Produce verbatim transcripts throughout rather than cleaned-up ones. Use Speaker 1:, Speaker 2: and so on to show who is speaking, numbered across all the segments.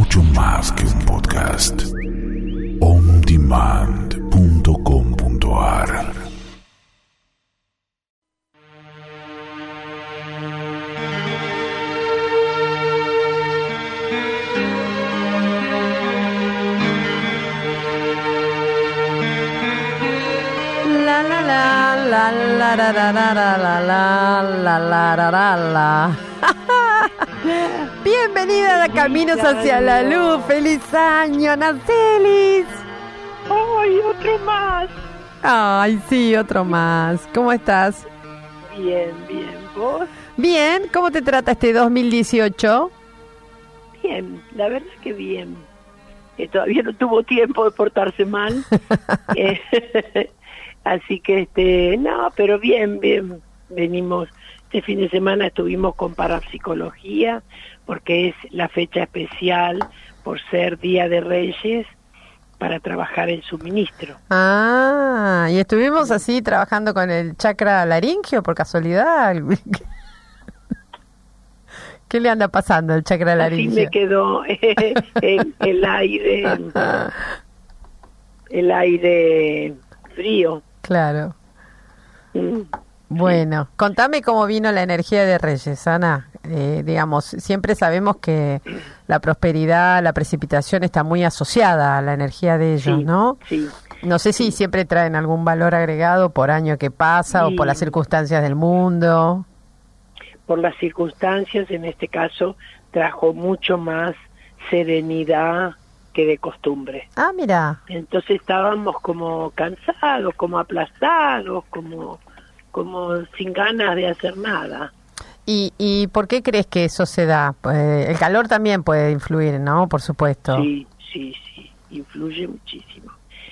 Speaker 1: mucho más que un podcast. on demand punto com punto a r
Speaker 2: La la la la la la la la la la la la la la la. Bienvenida a Caminos hacia la Luz. ¡Feliz año, Nacelis!
Speaker 3: ¡Ay, otro más!
Speaker 2: Ay, sí, otro más. ¿Cómo estás?
Speaker 3: Bien, bien. ¿Vos?
Speaker 2: Bien. ¿Cómo te trata este dos mil dieciocho?
Speaker 3: Bien, la verdad que bien. Eh, todavía no tuvo tiempo de portarse mal. eh, así que, este, no, pero bien, bien. Venimos, este fin de semana estuvimos con parapsicología, porque es la fecha especial por ser Día de Reyes, para trabajar el suministro.
Speaker 2: Ah, y estuvimos así trabajando con el chakra laringio por casualidad. ¿Qué le anda pasando al chakra laringio?
Speaker 3: Así me quedó eh, el, el aire, el aire frío.
Speaker 2: Claro.
Speaker 3: Mm.
Speaker 2: Bueno, sí. Contame cómo vino la energía de Reyes, Ana. Eh, digamos, siempre sabemos que la prosperidad, la precipitación está muy asociada a la energía de ellos,
Speaker 3: sí,
Speaker 2: ¿no?
Speaker 3: Sí.
Speaker 2: No sé si
Speaker 3: sí.
Speaker 2: siempre traen algún valor agregado por año que pasa sí. o por las circunstancias del mundo.
Speaker 3: Por las circunstancias, en este caso, trajo mucho más serenidad que de costumbre.
Speaker 2: Ah, mira.
Speaker 3: Entonces estábamos como cansados, como aplastados, como, como sin ganas de hacer nada.
Speaker 2: ¿Y, y por qué crees que eso se da? Pues el calor también puede influir, ¿no? Por supuesto.
Speaker 3: Sí, sí, sí, influye muchísimo.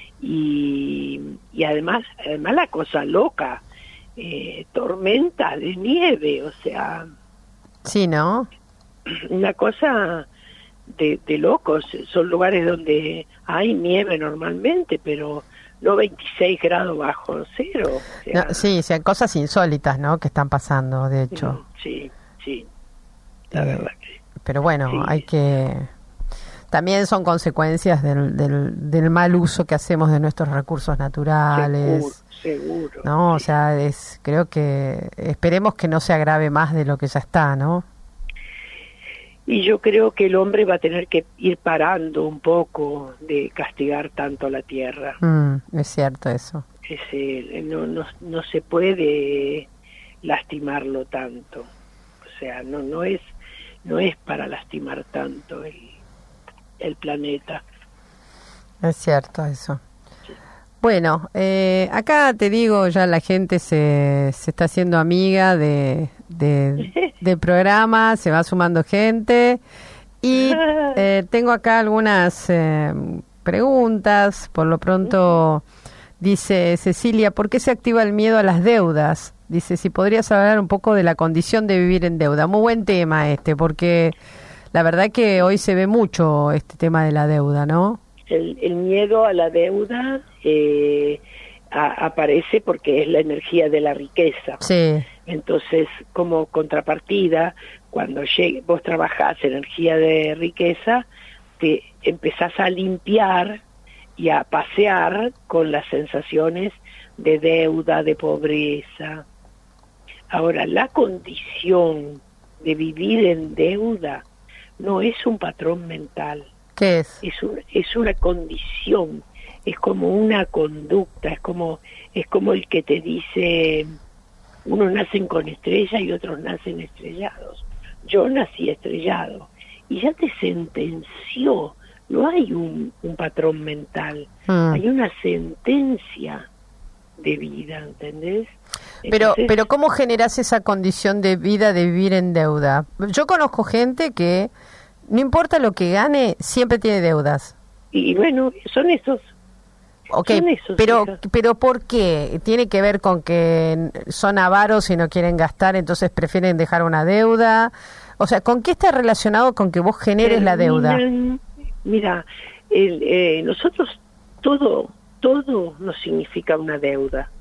Speaker 3: Y, y además, además la cosa loca, eh, tormentas de nieve, o sea...
Speaker 2: Sí, ¿no?
Speaker 3: Una cosa de, de locos. Son lugares donde hay nieve normalmente, pero no veintiséis grados bajo cero. O sea,
Speaker 2: no, sí, sean cosas insólitas, ¿no? Que están pasando, de hecho.
Speaker 3: Sí, sí, la eh, verdad que...
Speaker 2: Pero bueno, sí. Hay que... También son consecuencias del, del, del mal uso que hacemos de nuestros recursos naturales.
Speaker 3: Seguro, seguro.
Speaker 2: No,
Speaker 3: sí.
Speaker 2: O sea, es, creo que esperemos que no se agrave más de lo que ya está, ¿no?
Speaker 3: Y yo creo que el hombre va a tener que ir parando un poco de castigar tanto a la tierra.
Speaker 2: Mm, es cierto eso.
Speaker 3: Ese, no, no, no se puede lastimarlo tanto. O sea, no, no es, no es para lastimar tanto el, el planeta.
Speaker 2: Es cierto eso. Sí. Bueno, eh, acá te digo, ya la gente se, se está haciendo amiga de, de, del programa, se va sumando gente y eh, tengo acá algunas eh, preguntas. Por lo pronto dice Cecilia, ¿por qué se activa el miedo a las deudas? Dice, si podrías hablar un poco de la condición de vivir en deuda. Muy buen tema este, porque la verdad que hoy se ve mucho este tema de la deuda, ¿no?
Speaker 3: El, el miedo a la deuda eh, a, aparece porque es la energía de la riqueza.
Speaker 2: Sí.
Speaker 3: Entonces, como contrapartida, cuando llegue, vos trabajás energía de riqueza, te empezás a limpiar y a pasear con las sensaciones de deuda, de pobreza. Ahora, la condición de vivir en deuda no es un patrón mental.
Speaker 2: ¿Qué es?
Speaker 3: Es, un, es una condición, es como una conducta, es como, es como el que te dice, unos nacen con estrella y otros nacen estrellados. Yo nací estrellado y ya te sentenció, no hay un, un patrón mental, mm. hay una sentencia de vida, ¿entendés?
Speaker 2: Pero, Entonces, pero ¿cómo generás esa condición de vida de vivir en deuda? Yo conozco gente que no importa lo que gane, siempre tiene deudas.
Speaker 3: Y bueno, son esos.
Speaker 2: Okay,
Speaker 3: son esos,
Speaker 2: pero,
Speaker 3: hijas.
Speaker 2: pero ¿por qué? ¿Tiene que ver con que son avaros y no quieren gastar, entonces prefieren dejar una deuda? O sea, ¿con qué está relacionado con que vos generes
Speaker 3: Terminan, la deuda? Mira, el, eh, nosotros todo, todo nos significa una deuda.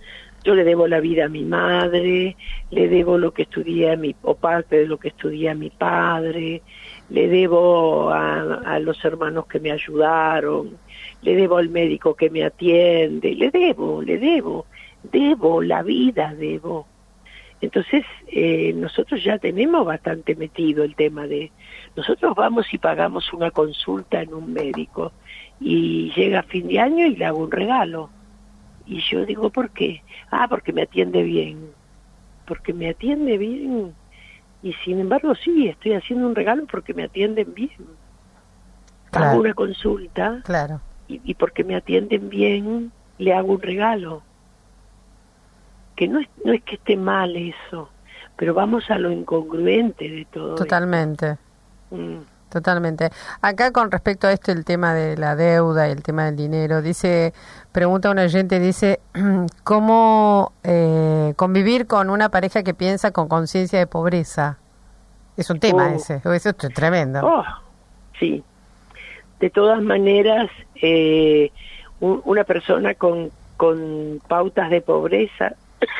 Speaker 3: yo le debo la vida a mi madre, le debo lo que estudié a mi, o parte de lo que estudié a mi padre, le debo a, a los hermanos que me ayudaron, le debo al médico que me atiende, le debo, le debo, debo, la vida debo. Entonces, eh, nosotros ya tenemos bastante metido el tema de, nosotros vamos y pagamos una consulta en un médico, y llega fin de año y le hago un regalo. Y yo digo, ¿por qué? Ah, porque me atiende bien. Porque me atiende bien. Y sin embargo, sí, estoy haciendo un regalo porque me atienden bien.
Speaker 2: Claro.
Speaker 3: Hago una consulta.
Speaker 2: Claro.
Speaker 3: Y, y porque me atienden bien, le hago un regalo. Que no es, no es que esté mal eso, pero vamos a lo incongruente de todo.
Speaker 2: Totalmente.
Speaker 3: Mm.
Speaker 2: Totalmente. Acá con respecto a esto, el tema de la deuda y el tema del dinero, dice, pregunta un oyente, dice, ¿cómo eh, convivir con una pareja que piensa con conciencia de pobreza? Es un tema
Speaker 3: Oh.
Speaker 2: ese, eso es tremendo.
Speaker 3: Oh, sí. De todas maneras, eh, un, una persona con, con pautas de pobreza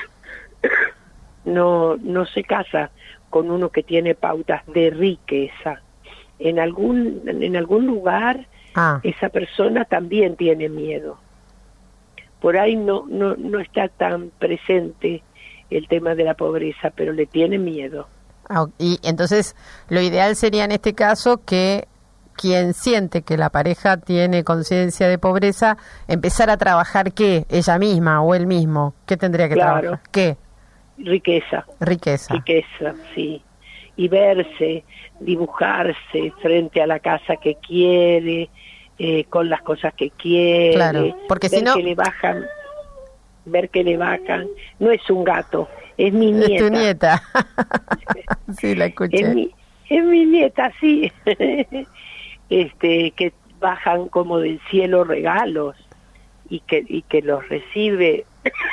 Speaker 3: no, no se casa con uno que tiene pautas de riqueza. En algún, en algún lugar
Speaker 2: Ah.
Speaker 3: esa persona también tiene miedo. Por ahí no, no, no está tan presente el tema de la pobreza, pero le tiene miedo.
Speaker 2: Ah, y entonces lo ideal sería en este caso que quien siente que la pareja tiene conciencia de pobreza, empezar a trabajar ¿qué? Ella misma o él mismo. ¿Qué tendría que
Speaker 3: Claro.
Speaker 2: trabajar? ¿Qué?
Speaker 3: Riqueza.
Speaker 2: Riqueza.
Speaker 3: Riqueza, sí. Y verse, dibujarse frente a la casa que quiere, eh, con las cosas que quiere.
Speaker 2: Claro, porque
Speaker 3: ver
Speaker 2: si no-
Speaker 3: que le bajan, ver que le bajan. No es un gato, es mi nieta.
Speaker 2: Es tu nieta. Sí, la escuché.
Speaker 3: Es mi, es mi nieta, sí. Este, que bajan como del cielo regalos y que y que los recibe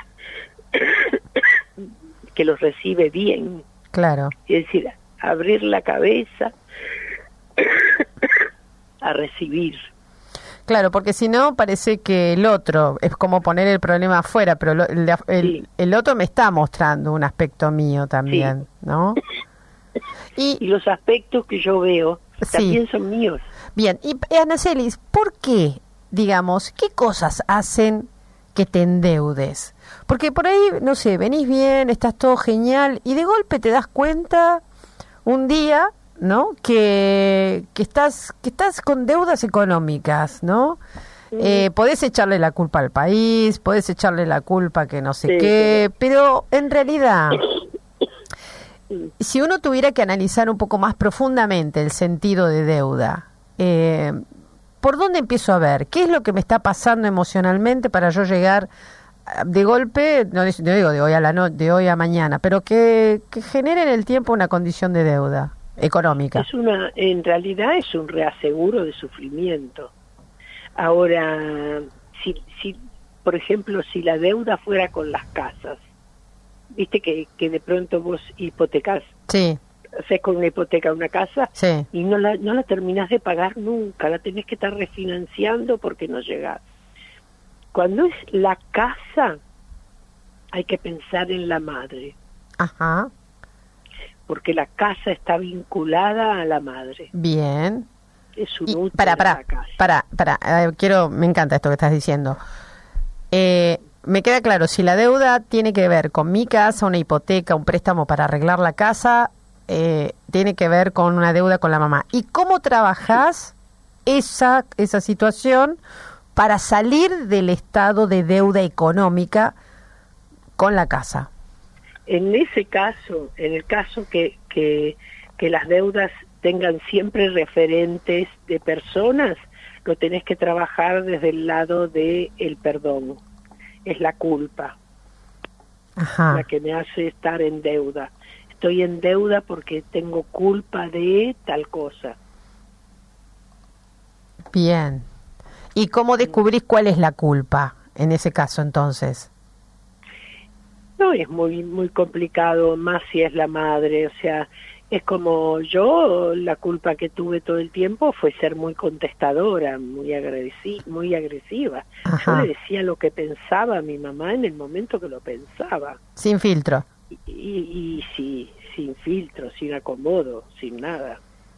Speaker 3: que los recibe bien.
Speaker 2: Claro.
Speaker 3: Es decir, abrir la cabeza a recibir.
Speaker 2: Claro, porque si no parece que el otro es como poner el problema afuera, pero lo- el, de af- el,
Speaker 3: Sí.
Speaker 2: el otro me está mostrando un aspecto mío también, ¿no?
Speaker 3: Y
Speaker 2: Y
Speaker 3: los aspectos que yo veo
Speaker 2: Sí.
Speaker 3: también son míos.
Speaker 2: bien, y eh, Anacelis, ¿por qué, digamos, qué cosas hacen que te endeudes? Porque por ahí, no sé, venís bien, estás todo genial y de golpe te das cuenta un día, ¿no? Que, que estás que estás con deudas económicas, ¿no? Eh, podés echarle la culpa al país, podés echarle la culpa que no sé
Speaker 3: Sí,
Speaker 2: qué, pero en realidad, si uno tuviera que analizar un poco más profundamente el sentido de deuda, eh, ¿por dónde empiezo a ver? ¿Qué es lo que me está pasando emocionalmente para yo llegar ah, de golpe, no, dis- no digo de hoy a la no, de hoy a mañana, pero que, que genere en el tiempo una condición de deuda económica?
Speaker 3: Es una, en realidad es un reaseguro de sufrimiento. Ahora, si, si, por ejemplo, si la deuda fuera con las casas, viste que, que de pronto vos hipotecás,
Speaker 2: Sí,
Speaker 3: haces con una hipoteca una casa
Speaker 2: sí,
Speaker 3: y no la, no la terminás de pagar nunca, la tenés que estar refinanciando porque no llegás. Cuando es la casa, hay que pensar en la madre,
Speaker 2: ajá,
Speaker 3: porque la casa está vinculada a la madre.
Speaker 2: bien.
Speaker 3: Es un
Speaker 2: Y
Speaker 3: útero
Speaker 2: para,
Speaker 3: la
Speaker 2: para,
Speaker 3: casa.
Speaker 2: para, para, eh, quiero, me encanta esto que estás diciendo. Eh, me queda claro, si la deuda tiene que ver con mi casa, una hipoteca, un préstamo para arreglar la casa, eh, tiene que ver con una deuda con la mamá. ¿Y cómo trabajás esa, esa situación para salir del estado de deuda económica con la casa?
Speaker 3: En ese caso, en el caso que, que, que las deudas tengan siempre referentes de personas, lo tenés que trabajar desde el lado de el perdón. Es la culpa
Speaker 2: Ajá.
Speaker 3: la que me hace estar en deuda. Estoy en deuda porque tengo culpa de tal cosa.
Speaker 2: Bien. ¿Y cómo descubrís cuál es la culpa en ese caso entonces?
Speaker 3: No es muy muy complicado, más si es la madre, o sea, Es como yo, la culpa que tuve todo el tiempo fue ser muy contestadora, muy agresi- muy agresiva.
Speaker 2: Ajá.
Speaker 3: Yo le decía lo que pensaba a mi mamá en el momento que lo pensaba.
Speaker 2: Sin filtro.
Speaker 3: Y, y, y sí, sin filtro, sin acomodo, sin nada.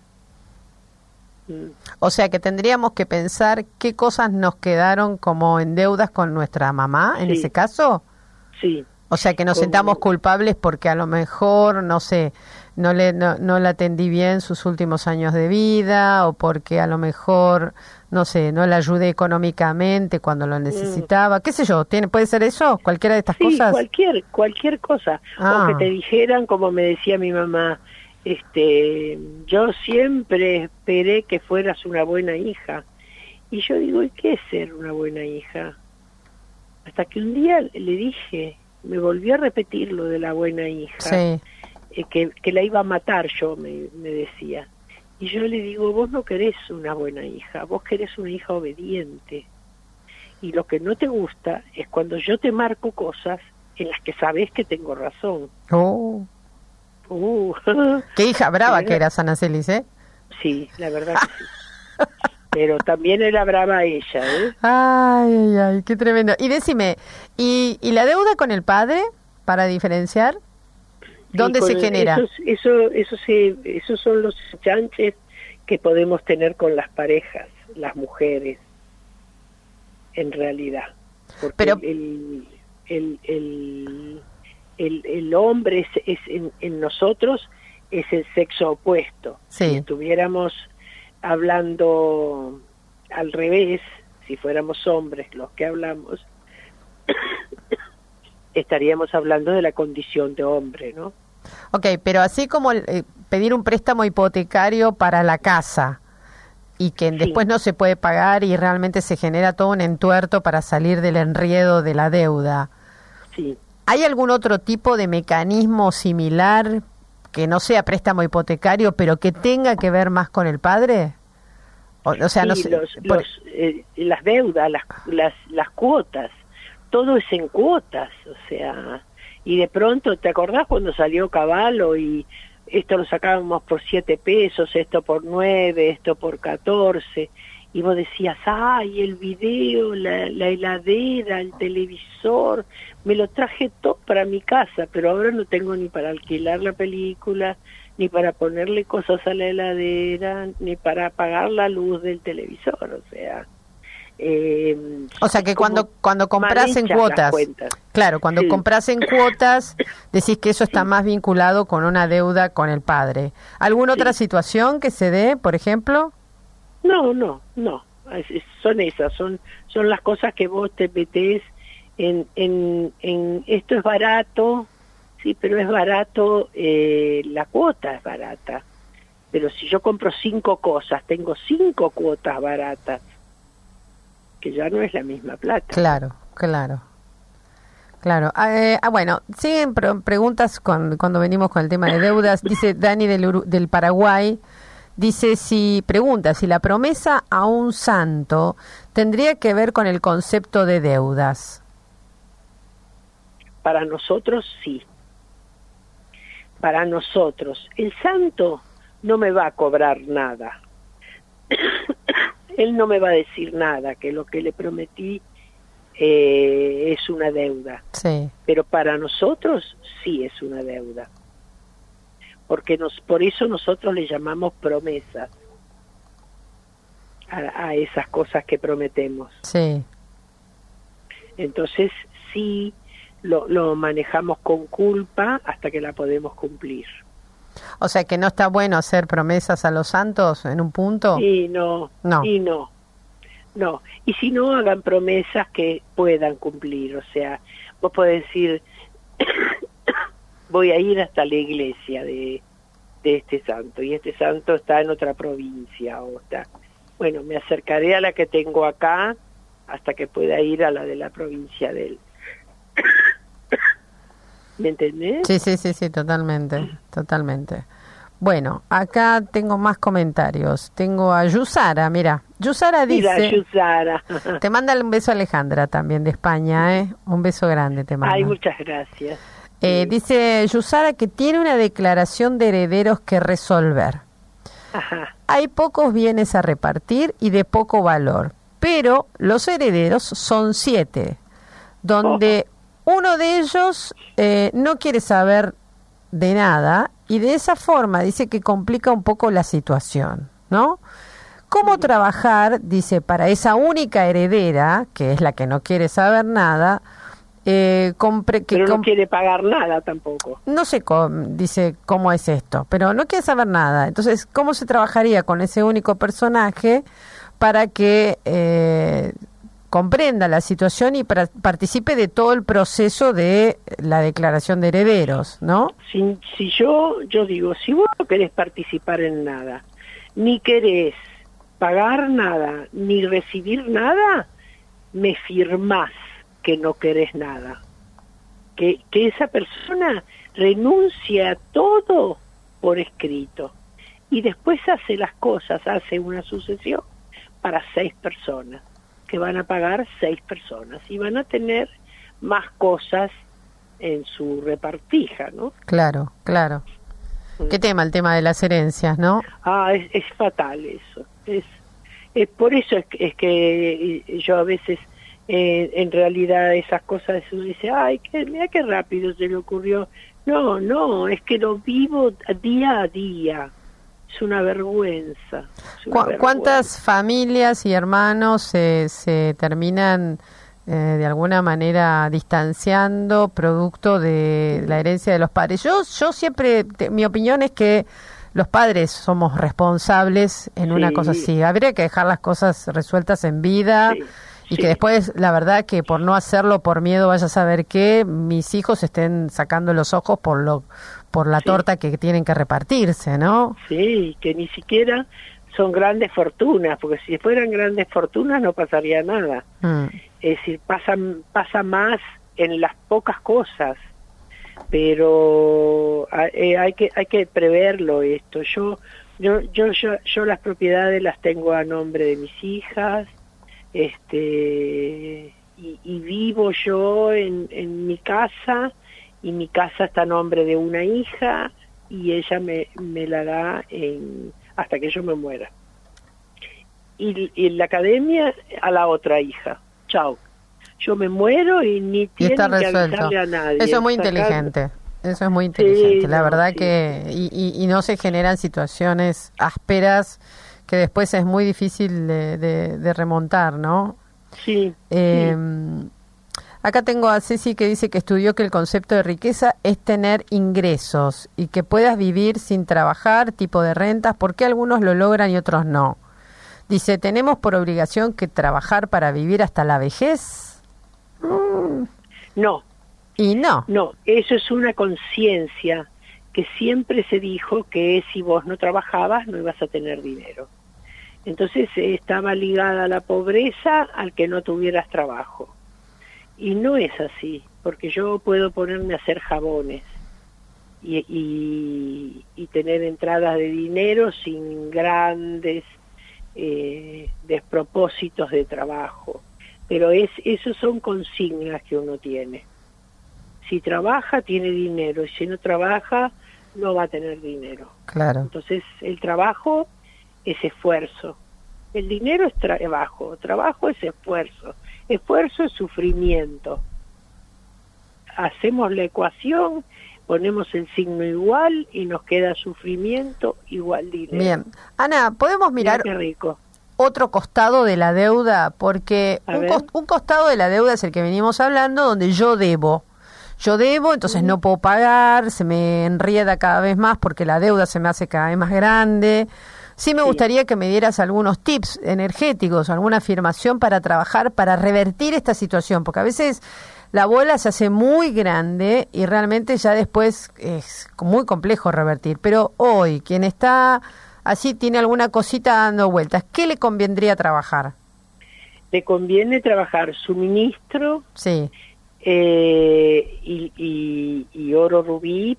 Speaker 3: Mm.
Speaker 2: O sea que tendríamos que pensar qué cosas nos quedaron como en deudas con nuestra mamá, en
Speaker 3: Sí.
Speaker 2: ese caso.
Speaker 3: Sí.
Speaker 2: O sea que nos
Speaker 3: Como-
Speaker 2: sentamos culpables porque a lo mejor, no sé, no le no, no la atendí bien sus últimos años de vida, o porque a lo mejor, no sé, no la ayudé económicamente cuando lo necesitaba, qué sé yo, tiene puede ser eso, cualquiera de estas
Speaker 3: Sí,
Speaker 2: cosas.
Speaker 3: cualquier, cualquier cosa.
Speaker 2: Ah.
Speaker 3: O que te dijeran, como me decía mi mamá, este, yo siempre esperé que fueras una buena hija. Y yo digo, ¿y qué es ser una buena hija? Hasta que un día le dije, me volvió a repetir lo de la buena hija,
Speaker 2: Sí.
Speaker 3: eh, que, que la iba a matar yo, me, me decía. Y yo le digo, vos no querés una buena hija, vos querés una hija obediente. Y lo que no te gusta es cuando yo te marco cosas en las que sabés que tengo razón.
Speaker 2: Oh,
Speaker 3: Uh,
Speaker 2: qué hija brava
Speaker 3: Era-
Speaker 2: que era Ana Celis, ¿eh?
Speaker 3: sí, la verdad que sí. Pero también era brava ella, ¿eh?
Speaker 2: Ay, ay, ay, qué tremendo. Y decime, ¿y, y la deuda con el padre, para diferenciar? ¿Dónde
Speaker 3: Y con
Speaker 2: se genera?
Speaker 3: Esos, eso, eso se, esos son los chanches que podemos tener con las parejas, las mujeres, en realidad. Porque
Speaker 2: Pero-
Speaker 3: el, el, el, el, el hombre es, es en, en nosotros es el sexo opuesto.
Speaker 2: Sí.
Speaker 3: Si estuviéramos hablando al revés, si fuéramos hombres los que hablamos, estaríamos hablando de la condición de hombre, ¿no?
Speaker 2: Ok, pero así como eh, pedir un préstamo hipotecario para la casa y que
Speaker 3: Sí.
Speaker 2: después no se puede pagar y realmente se genera todo un entuerto para salir del enredo de la deuda,
Speaker 3: Sí.
Speaker 2: ¿hay algún otro tipo de mecanismo similar que no sea préstamo hipotecario, pero que tenga que ver más con el padre? O, o sea,
Speaker 3: Sí,
Speaker 2: no sé.
Speaker 3: los,
Speaker 2: por-
Speaker 3: los, eh, las deudas, las, las, las cuotas, todo es en cuotas, o sea, y de pronto, ¿te acordás cuando salió Caballo y esto lo sacábamos por siete pesos, esto por nueve, esto por catorce, y vos decías, ay, el video, la, la heladera, el televisor, me lo traje todo para mi casa, pero ahora no tengo ni para alquilar la película, ni para ponerle cosas a la heladera, ni para apagar la luz del televisor, o sea... Eh,
Speaker 2: O sea que
Speaker 3: es como
Speaker 2: cuando cuando compras
Speaker 3: mal
Speaker 2: en
Speaker 3: hechas las
Speaker 2: cuotas,
Speaker 3: cuentas.
Speaker 2: claro, cuando
Speaker 3: Sí.
Speaker 2: compras en cuotas, decís que eso está más vinculado con una deuda con el padre. ¿Alguna otra
Speaker 3: Sí.
Speaker 2: situación que se dé, por ejemplo?
Speaker 3: No, no, no, es- es- son esas, son son las cosas que vos te metés en, en, en esto es barato, sí, pero es barato, eh, la cuota es barata, pero si yo compro cinco cosas, tengo cinco cuotas baratas, que ya no es la misma plata.
Speaker 2: Claro, claro. Claro. Ah, eh, ah, bueno, siguen pro- preguntas con- cuando venimos con el tema de deudas. Dice Dani del, Uru- del Paraguay, dice si, pregunta si la promesa a un santo tendría que ver con el concepto de deudas.
Speaker 3: Para nosotros sí. Para nosotros. El santo no me va a cobrar nada. Él no me va a decir nada, que lo que le prometí eh, es una deuda.
Speaker 2: Sí.
Speaker 3: Pero para nosotros sí es una deuda. Porque nos, por eso nosotros le llamamos promesas a, a esas cosas que prometemos.
Speaker 2: Sí.
Speaker 3: Entonces sí lo, lo manejamos con culpa hasta que la podemos cumplir.
Speaker 2: O sea que no está bueno hacer promesas a los santos en un punto.
Speaker 3: Y no,
Speaker 2: No.
Speaker 3: y no, no. Y si no, hagan promesas que puedan cumplir. O sea, vos podés decir, voy a ir hasta la iglesia de, de este santo, y este santo está en otra provincia, o está... Bueno, me acercaré a la que tengo acá hasta que pueda ir a la de la provincia de él. ¿Me entendés?
Speaker 2: Sí, sí, sí, sí, totalmente, totalmente. Bueno, acá tengo más comentarios. Tengo a Yusara, mira. Yusara
Speaker 3: Mira,
Speaker 2: dice...
Speaker 3: Yusara.
Speaker 2: Te manda un beso Alejandra también de España, ¿eh? Un beso grande te manda.
Speaker 3: Ay, muchas gracias.
Speaker 2: Eh, dice Yusara que tiene una declaración de herederos que resolver.
Speaker 3: Ajá.
Speaker 2: Hay pocos bienes a repartir y de poco valor, pero los herederos son siete, donde oh. uno de ellos eh, no quiere saber de nada y de esa forma dice que complica un poco la situación, ¿no? ¿Cómo trabajar, dice, para esa única heredera, que es la que no quiere saber nada, eh, compre, que
Speaker 3: pero no
Speaker 2: comp-
Speaker 3: quiere pagar nada tampoco?
Speaker 2: No sé, cómo, dice, cómo es esto, pero no quiere saber nada. Entonces, ¿cómo se trabajaría con ese único personaje para que eh, comprenda la situación y para, participe de todo el proceso de la declaración de herederos, ¿no?
Speaker 3: Si, si yo, yo digo, si vos no querés participar en nada, ni querés pagar nada, ni recibir nada, me firmás que no querés nada. Que, que esa persona renuncie a todo por escrito y después hace las cosas, hace una sucesión para seis personas, que van a pagar seis personas y van a tener más cosas en su repartija, ¿no?
Speaker 2: Claro, claro. Mm. ¿Qué tema? El tema de las herencias, ¿no?
Speaker 3: Ah, es, es fatal eso. Es, es por eso es, es que yo a veces, eh, en realidad, esas cosas uno dice, ay, que, mira qué rápido se le ocurrió. No, no, es que lo vivo día a día. Es una vergüenza. Es una
Speaker 2: ¿Cu-
Speaker 3: vergüenza.
Speaker 2: ¿Cuántas familias y hermanos se, se terminan eh, de alguna manera distanciando producto de la herencia de los padres? Yo, yo siempre, te, mi opinión es que los padres somos responsables en
Speaker 3: Sí.
Speaker 2: una cosa así. Habría que dejar las cosas resueltas en vida.
Speaker 3: Sí.
Speaker 2: Y
Speaker 3: Sí.
Speaker 2: que después, la verdad, que por no hacerlo, por miedo, vaya a saber que mis hijos estén sacando los ojos por lo por la
Speaker 3: Sí.
Speaker 2: torta que tienen que repartirse, ¿no?
Speaker 3: Sí, que ni siquiera son grandes fortunas, porque si fueran grandes fortunas no pasaría nada.
Speaker 2: Mm.
Speaker 3: Es decir, pasa, pasa más en las pocas cosas, pero hay, hay que hay que preverlo esto. Yo yo yo yo, yo las propiedades las tengo a nombre de mis hijas, este y, y vivo yo en, en mi casa, y mi casa está a nombre de una hija y ella me, me la da en, hasta que yo me muera. Y, y en la academia a la otra hija. Chao. Yo me muero y ni
Speaker 2: Y
Speaker 3: tienen
Speaker 2: está
Speaker 3: que
Speaker 2: resuelto.
Speaker 3: avisarle a nadie.
Speaker 2: Eso es muy
Speaker 3: Sacando-
Speaker 2: inteligente. Eso es muy inteligente.
Speaker 3: Sí,
Speaker 2: la
Speaker 3: no,
Speaker 2: verdad
Speaker 3: sí.
Speaker 2: que y, y, y no se generan situaciones ásperas que después es muy difícil de, de, de remontar, ¿no?
Speaker 3: Sí,
Speaker 2: Eh,
Speaker 3: sí.
Speaker 2: Acá tengo a Ceci que dice que estudió que el concepto de riqueza es tener ingresos y que puedas vivir sin trabajar, tipo de rentas, porque algunos lo logran y otros no. Dice, ¿tenemos por obligación que trabajar para vivir hasta la vejez? Mm,
Speaker 3: No,
Speaker 2: y no.
Speaker 3: no, eso es una conciencia que siempre se dijo que si vos no trabajabas no ibas a tener dinero. Entonces eh, estaba ligada a la pobreza al que no tuvieras trabajo. Y no es así, porque yo puedo ponerme a hacer jabones y, y, y tener entradas de dinero sin grandes eh, despropósitos de trabajo. Pero es esos son consignas que uno tiene. Si trabaja, tiene dinero, y si no trabaja, no va a tener dinero.
Speaker 2: Claro.
Speaker 3: Entonces, el trabajo es esfuerzo. El dinero es trabajo, trabajo es esfuerzo. Esfuerzo es sufrimiento. Hacemos la ecuación, ponemos el signo igual y nos queda sufrimiento igual dinero.
Speaker 2: Bien. Ana, ¿podemos mirar
Speaker 3: Mira qué rico.
Speaker 2: otro costado de la deuda? Porque
Speaker 3: A
Speaker 2: un,
Speaker 3: ver.
Speaker 2: cos- un costado de la deuda es el que venimos hablando, donde yo debo. Yo debo, entonces no puedo pagar, se me enrieda cada vez más porque la deuda se me hace cada vez más grande. Sí me
Speaker 3: Sí.
Speaker 2: gustaría que me dieras algunos tips energéticos, alguna afirmación para trabajar, para revertir esta situación, porque a veces la bola se hace muy grande y realmente ya después es muy complejo revertir. Pero hoy, quien está así, tiene alguna cosita dando vueltas, ¿qué le convendría trabajar?
Speaker 3: Le conviene trabajar suministro
Speaker 2: Sí,
Speaker 3: eh, y, y, y oro rubí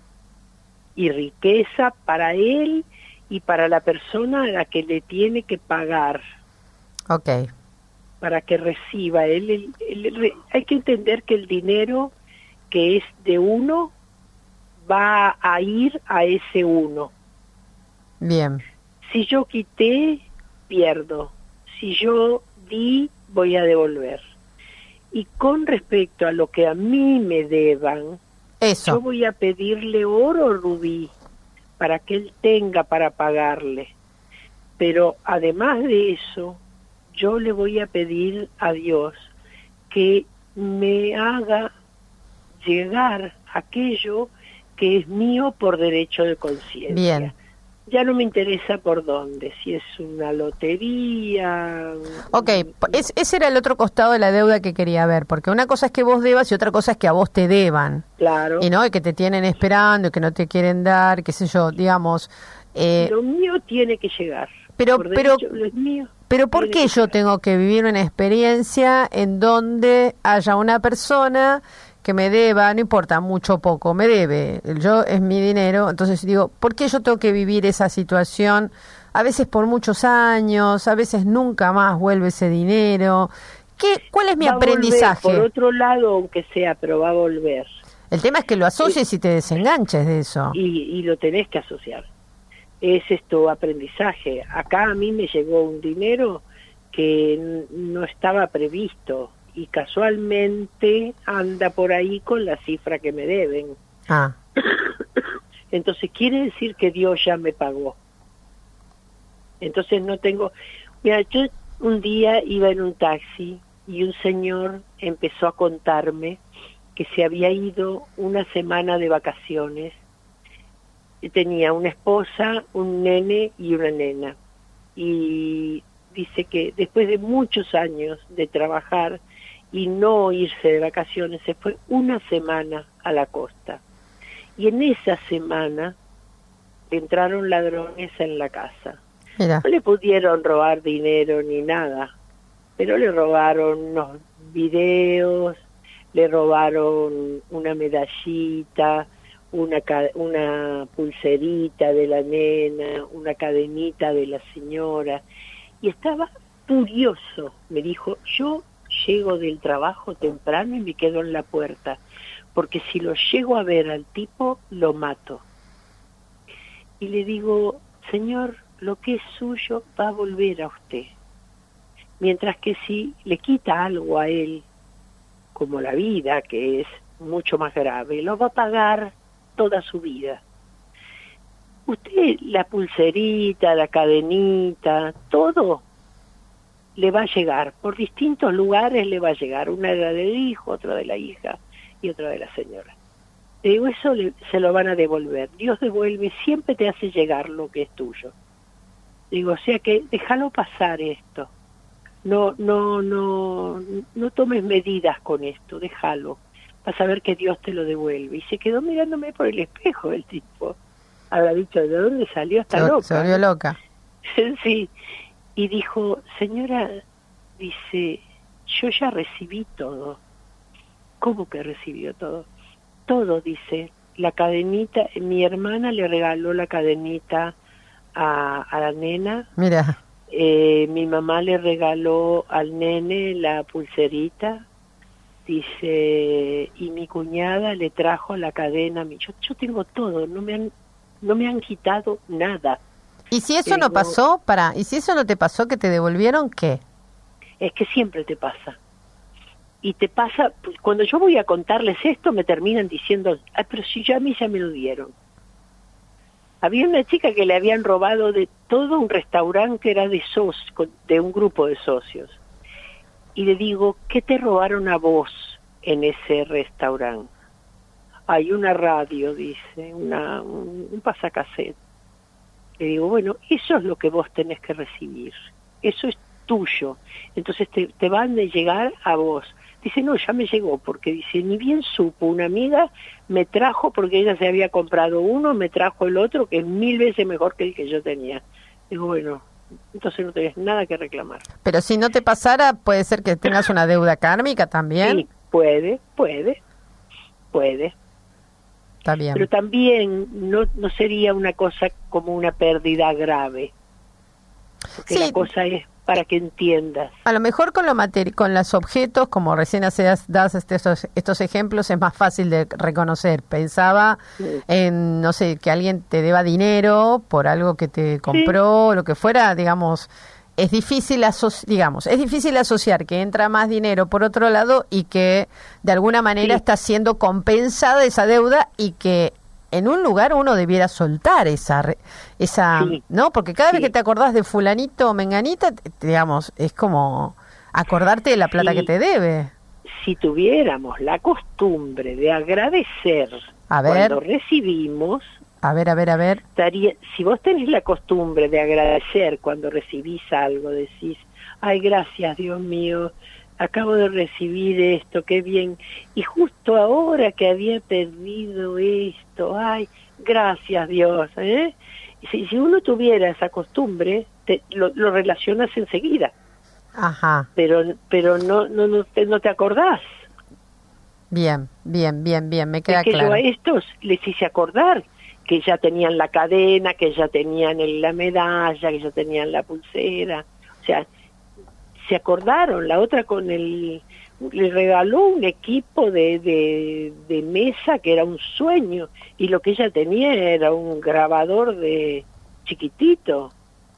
Speaker 3: y riqueza para él y para la persona a la que le tiene que pagar,
Speaker 2: ok,
Speaker 3: para que reciba. Él, él- él- re- hay que entender que el dinero que es de uno va a ir a ese uno.
Speaker 2: Bien.
Speaker 3: Si yo quité, pierdo. Si yo di, voy a devolver. Y con respecto a lo que a mí me deban,
Speaker 2: Eso.
Speaker 3: yo voy a pedirle oro rubí para que él tenga para pagarle. Pero además de eso, yo le voy a pedir a Dios que me haga llegar aquello que es mío por derecho de conciencia.
Speaker 2: Bien.
Speaker 3: Ya no me interesa por dónde, si es una lotería...
Speaker 2: Ok, es, ese era el otro costado de la deuda que quería ver, porque una cosa es que vos debas y otra cosa es que a vos te deban.
Speaker 3: Claro.
Speaker 2: Y no, y que te tienen esperando y que no te quieren dar, qué sé yo, digamos... Eh,
Speaker 3: lo mío tiene que llegar.
Speaker 2: Pero,
Speaker 3: por
Speaker 2: pero,
Speaker 3: derecho, lo es mío.
Speaker 2: pero ¿por qué yo tengo que vivir una experiencia en donde haya una persona que me deba, no importa mucho o poco, me debe, yo es mi dinero, entonces digo, ¿por qué yo tengo que vivir esa situación? A veces por muchos años, a veces nunca más vuelve ese dinero. ¿Qué, ¿Cuál es mi
Speaker 3: va
Speaker 2: aprendizaje?
Speaker 3: Por otro lado, aunque sea, pero va a volver.
Speaker 2: El tema es que lo asocies y, y te desenganches de eso.
Speaker 3: Y, y lo tenés que asociar. Ese es tu aprendizaje. Acá a mí me llegó un dinero que no estaba previsto y casualmente anda por ahí con la cifra que me deben.
Speaker 2: Ah.
Speaker 3: Entonces quiere decir que Dios ya me pagó. Entonces no tengo... Mira, yo un día iba en un taxi y un señor empezó a contarme que se había ido una semana de vacaciones. Tenía una esposa, un nene y una nena. Y dice que después de muchos años de trabajar y no irse de vacaciones, se fue una semana a la costa. Y en esa semana entraron ladrones en la casa.
Speaker 2: Mira.
Speaker 3: No le pudieron robar dinero ni nada, pero le robaron unos videos, le robaron una medallita, una, una pulserita de la nena, una cadenita de la señora. Y estaba furioso. Me dijo, yo llego del trabajo temprano y me quedo en la puerta, porque si lo llego a ver al tipo, lo mato. Y le digo, señor, lo que es suyo va a volver a usted. Mientras que si le quita algo a él, como la vida, que es mucho más grave, lo va a pagar toda su vida. Usted, la pulserita, la cadenita, todo le va a llegar, por distintos lugares le va a llegar, una era del hijo, otra de la hija y otra de la señora. Le digo, eso le, se lo van a devolver. Dios devuelve, siempre te hace llegar lo que es tuyo. Digo, o sea que déjalo pasar esto. No, no, no, no tomes medidas con esto, déjalo. Vas a ver que Dios te lo devuelve. Y se quedó mirándome por el espejo el tipo. Habrá dicho, ¿de dónde salió esta
Speaker 2: se,
Speaker 3: loca?
Speaker 2: Se volvió loca.
Speaker 3: Sí. Y dijo, señora, dice, yo ya recibí todo. ¿Cómo que recibió todo? Todo, dice. La cadenita, mi hermana le regaló la cadenita a, a la nena.
Speaker 2: Mira.
Speaker 3: Eh, mi mamá le regaló al nene la pulserita. Dice, y mi cuñada le trajo la cadena a mí. Yo, yo tengo todo, no me han, no me han quitado nada.
Speaker 2: ¿Y si eso
Speaker 3: Pero,
Speaker 2: no pasó? Para, ¿y si eso no te pasó que te devolvieron qué?
Speaker 3: Es que siempre te pasa. Y te pasa, cuando yo voy a contarles esto, me terminan diciendo, ah, pero si ya a mí ya me lo dieron. Había una chica que le habían robado de todo un restaurante que era de, soc- de un grupo de socios. Y le digo, ¿qué te robaron a vos en ese restaurante? Hay una radio, dice, una, un, un pasacassette. Le digo, bueno, eso es lo que vos tenés que recibir. Eso es tuyo. Entonces te, te van a llegar a vos. Dice, no, ya me llegó, porque dice, ni bien supo, una amiga me trajo, porque ella se había comprado uno, me trajo el otro, que es mil veces mejor que el que yo tenía. Digo, bueno, entonces no tenés nada que reclamar.
Speaker 2: Pero si no te pasara, puede ser que tengas una deuda kármica también.
Speaker 3: Sí, puede, puede, puede.
Speaker 2: Está bien.
Speaker 3: Pero también no, no sería una cosa como una pérdida grave. Porque
Speaker 2: Sí.
Speaker 3: la cosa es para que entiendas.
Speaker 2: A lo mejor con lo materi- con los objetos, como recién hacías, das este- estos, estos ejemplos, es más fácil de reconocer. Pensaba
Speaker 3: Sí.
Speaker 2: en, no sé, que alguien te deba dinero por algo que te compró, lo que fuera, digamos, es difícil aso- digamos, es difícil asociar que entra más dinero por otro lado y que de alguna manera
Speaker 3: Sí.
Speaker 2: está siendo compensada esa deuda y que en un lugar uno debiera soltar esa, re- esa,
Speaker 3: Sí.
Speaker 2: ¿no? Porque cada vez
Speaker 3: Sí.
Speaker 2: que te acordás de fulanito o menganita, te- digamos, es como acordarte de la plata
Speaker 3: Sí.
Speaker 2: que te debe.
Speaker 3: Si tuviéramos la costumbre de agradecer
Speaker 2: A ver.
Speaker 3: cuando recibimos,
Speaker 2: A ver, a ver, a ver.
Speaker 3: daría, si vos tenés la costumbre de agradecer cuando recibís algo, decís, ay, gracias, Dios mío, acabo de recibir esto, qué bien, y justo ahora que había perdido esto, ay, gracias, Dios, ¿eh? Si, si uno tuviera esa costumbre, te, lo, lo relacionas enseguida,
Speaker 2: Ajá.
Speaker 3: pero pero no no no te, no te acordás.
Speaker 2: Bien, bien, bien, bien, me queda
Speaker 3: Es que
Speaker 2: claro.
Speaker 3: yo a estos les hice acordar que ya tenían la cadena, que ya tenían el- la medalla, que ya tenían la pulsera, o sea, se acordaron. La otra con el, le regaló un equipo de, de, de mesa que era un sueño, y lo que ella tenía era un grabador de chiquitito,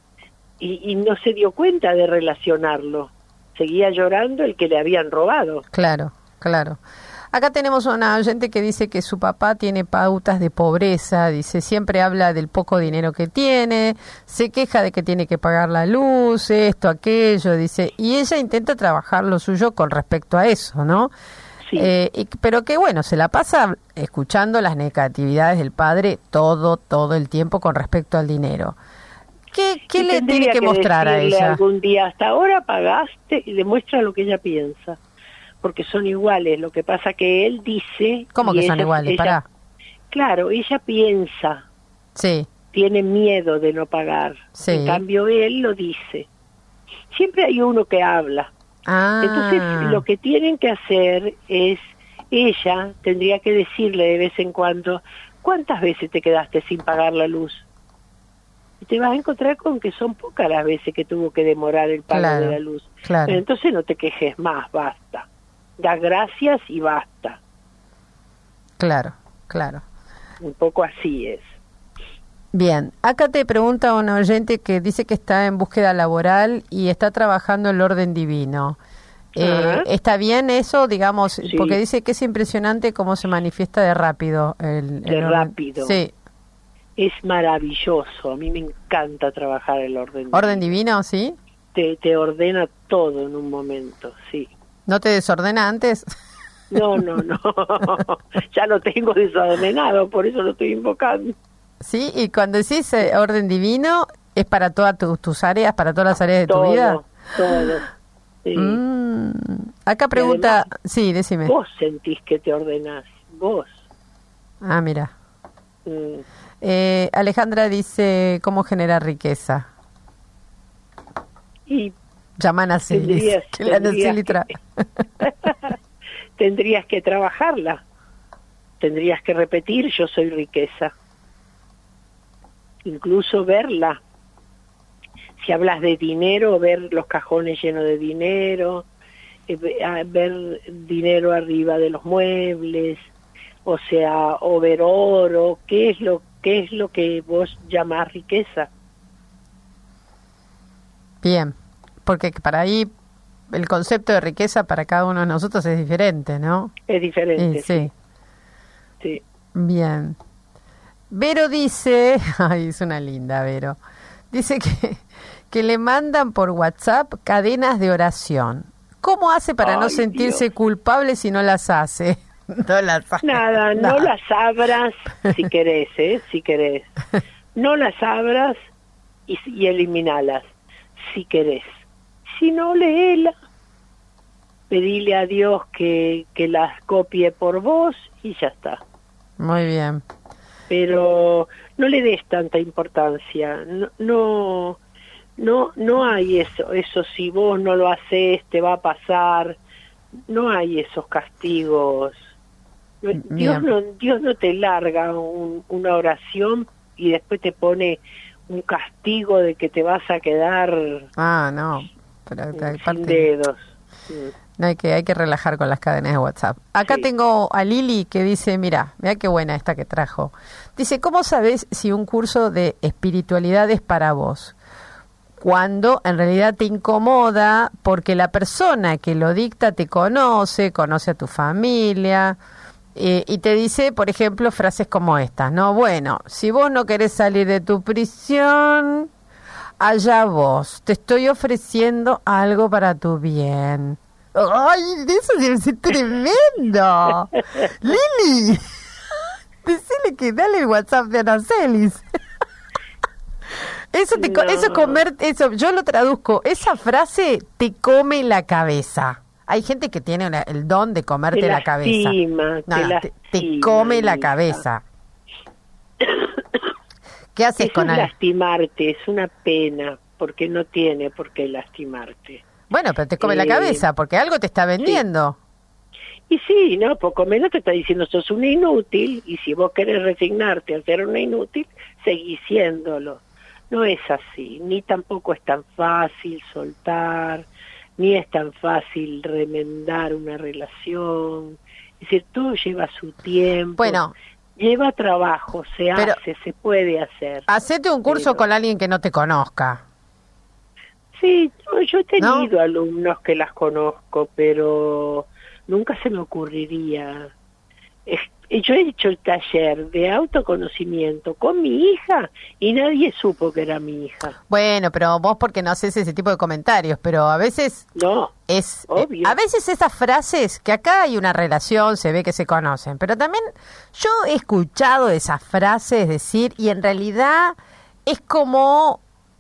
Speaker 3: y, y no se dio cuenta de relacionarlo, seguía llorando el que le habían robado.
Speaker 2: Claro, claro. Acá tenemos una oyente que dice que su papá tiene pautas de pobreza, dice, siempre habla del poco dinero que tiene, se queja de que tiene que pagar la luz, esto, aquello, dice, y ella intenta trabajar lo suyo con respecto a eso, ¿no?
Speaker 3: Sí.
Speaker 2: Eh, y- pero que bueno, se la pasa escuchando las negatividades del padre todo, todo el tiempo con respecto al dinero. ¿Qué, qué
Speaker 3: Y
Speaker 2: le
Speaker 3: tendría
Speaker 2: tiene que, mostrar a
Speaker 3: decirle
Speaker 2: ella?
Speaker 3: algún día, hasta ahora pagaste, y le muestra lo que ella piensa, porque son iguales. Lo que pasa que él dice...
Speaker 2: ¿Cómo
Speaker 3: y
Speaker 2: que son
Speaker 3: ella-
Speaker 2: iguales?
Speaker 3: ella-
Speaker 2: Pará.
Speaker 3: Claro, ella piensa,
Speaker 2: Sí,
Speaker 3: tiene miedo de no pagar.
Speaker 2: Sí.
Speaker 3: En cambio, él lo dice. Siempre hay uno que habla.
Speaker 2: ah,
Speaker 3: Entonces, lo que tienen que hacer es, ella tendría que decirle de vez en cuando, ¿cuántas veces te quedaste sin pagar la luz? Y te vas a encontrar con que son pocas las veces que tuvo que demorar el pago
Speaker 2: Claro,
Speaker 3: de la luz.
Speaker 2: claro.
Speaker 3: Pero entonces no te quejes más, basta. Da gracias y basta.
Speaker 2: claro, claro.
Speaker 3: Un poco así es.
Speaker 2: Bien, acá te pregunta un oyente que dice que está en búsqueda laboral y está trabajando el orden divino. Eh,
Speaker 3: Ajá.
Speaker 2: ¿Está bien eso, digamos?
Speaker 3: Sí.
Speaker 2: Porque dice que es impresionante cómo se manifiesta de rápido. El,
Speaker 3: De
Speaker 2: el orden.
Speaker 3: rápido.
Speaker 2: Sí.
Speaker 3: Es maravilloso. A mí me encanta trabajar el orden.
Speaker 2: ¿Orden divino, sí?
Speaker 3: Te, te ordena todo en un momento, sí.
Speaker 2: ¿No te desordena antes?
Speaker 3: No, no, no. Ya lo tengo desordenado, por eso lo estoy invocando.
Speaker 2: Sí, y cuando decís eh, orden divino, ¿es para todas tu- tus áreas, para todas las áreas de tu
Speaker 3: Todo,
Speaker 2: vida?
Speaker 3: todo. Sí.
Speaker 2: Mm, acá pregunta...
Speaker 3: además,
Speaker 2: Sí, decime.
Speaker 3: Vos sentís que te ordenás, vos.
Speaker 2: Ah, mira.
Speaker 3: Mm.
Speaker 2: Eh, Alejandra dice, ¿cómo generar riqueza?
Speaker 3: Y
Speaker 2: Llaman así,
Speaker 3: Tendrías-
Speaker 2: que la
Speaker 3: tendrías
Speaker 2: Litra.
Speaker 3: tendrías que trabajarla. Tendrías que repetir, yo soy riqueza. Incluso verla. Si hablas de dinero, ver los cajones llenos de dinero, eh, ve- a- ver dinero arriba de los muebles, o sea, o ver oro, ¿qué es lo, qué es lo que vos llamás riqueza?
Speaker 2: Bien, porque para ahí el concepto de riqueza para cada uno de nosotros es diferente, ¿no?
Speaker 3: Es diferente,
Speaker 2: Eh, sí.
Speaker 3: sí.
Speaker 2: Bien. Vero dice, ay, es una linda Vero, dice que, que le mandan por WhatsApp cadenas de oración. ¿Cómo hace para no
Speaker 3: Ay,
Speaker 2: sentirse
Speaker 3: Dios.
Speaker 2: culpable si no las hace? No las hace.
Speaker 3: Nada, no las abras si querés, ¿eh? Si querés. No las abras y, y eliminalas, si querés. Si no, léela. Pedile a Dios que, que las copie por vos y ya está.
Speaker 2: Muy bien.
Speaker 3: Pero no le des tanta importancia. No, no, no, no hay eso. Eso si vos no lo haces, te va a pasar. No hay esos castigos. Dios
Speaker 2: Bien.
Speaker 3: no, Dios no te larga un- una oración y después te pone un castigo de que te vas a quedar
Speaker 2: Ah, no. Pero,
Speaker 3: sin
Speaker 2: aparte,
Speaker 3: dedos. Mm.
Speaker 2: no hay que hay que relajar con las cadenas de WhatsApp. Acá
Speaker 3: Sí.
Speaker 2: tengo a Lili que dice, mira, mira qué buena esta que trajo. Dice, ¿cómo sabes si un curso de espiritualidad es para vos? Cuando en realidad te incomoda porque la persona que lo dicta te conoce, conoce a tu familia, eh, y te dice, por ejemplo, frases como estas, ¿no? Bueno, si vos no querés salir de tu prisión, allá vos, te estoy ofreciendo algo para tu bien. ¡Ay, eso debe ser tremendo! ¡Lili! Decile que dale el WhatsApp de Anacelis. Eso te co-
Speaker 3: No.
Speaker 2: eso comer, eso, yo lo traduzco, esa frase te come la cabeza. Hay gente que tiene una- el don de comerte
Speaker 3: Te
Speaker 2: la cabeza.
Speaker 3: lastima,
Speaker 2: No,
Speaker 3: te
Speaker 2: no, te, te
Speaker 3: lastima,
Speaker 2: come la
Speaker 3: hija.
Speaker 2: cabeza. ¿Qué haces
Speaker 3: Eso
Speaker 2: con
Speaker 3: es
Speaker 2: él?
Speaker 3: lastimarte, es una pena, porque no tiene por qué lastimarte.
Speaker 2: Bueno, pero te come la
Speaker 3: Eh,
Speaker 2: cabeza porque algo te está vendiendo.
Speaker 3: Y sí, no, poco menos te está diciendo sos un inútil, y si vos querés resignarte a ser una inútil, seguís siéndolo. No es así, ni tampoco es tan fácil soltar, ni es tan fácil remendar una relación. Es decir, todo lleva su tiempo,
Speaker 2: Bueno,
Speaker 3: lleva trabajo, se
Speaker 2: pero-
Speaker 3: hace, se puede hacer.
Speaker 2: hacete un curso
Speaker 3: Pero-
Speaker 2: con alguien que no te conozca.
Speaker 3: Sí, yo, yo he
Speaker 2: ¿No?
Speaker 3: tenido alumnos que las conozco, pero nunca se me ocurriría. Es- Yo he hecho el taller de autoconocimiento con mi hija y nadie supo que era mi hija.
Speaker 2: Bueno, pero vos porque no haces ese tipo de comentarios, pero a veces
Speaker 3: No,
Speaker 2: es
Speaker 3: Obvio.
Speaker 2: eh, a veces esas frases que acá hay una relación, se ve que se conocen, pero también yo he escuchado esas frases decir y en realidad es como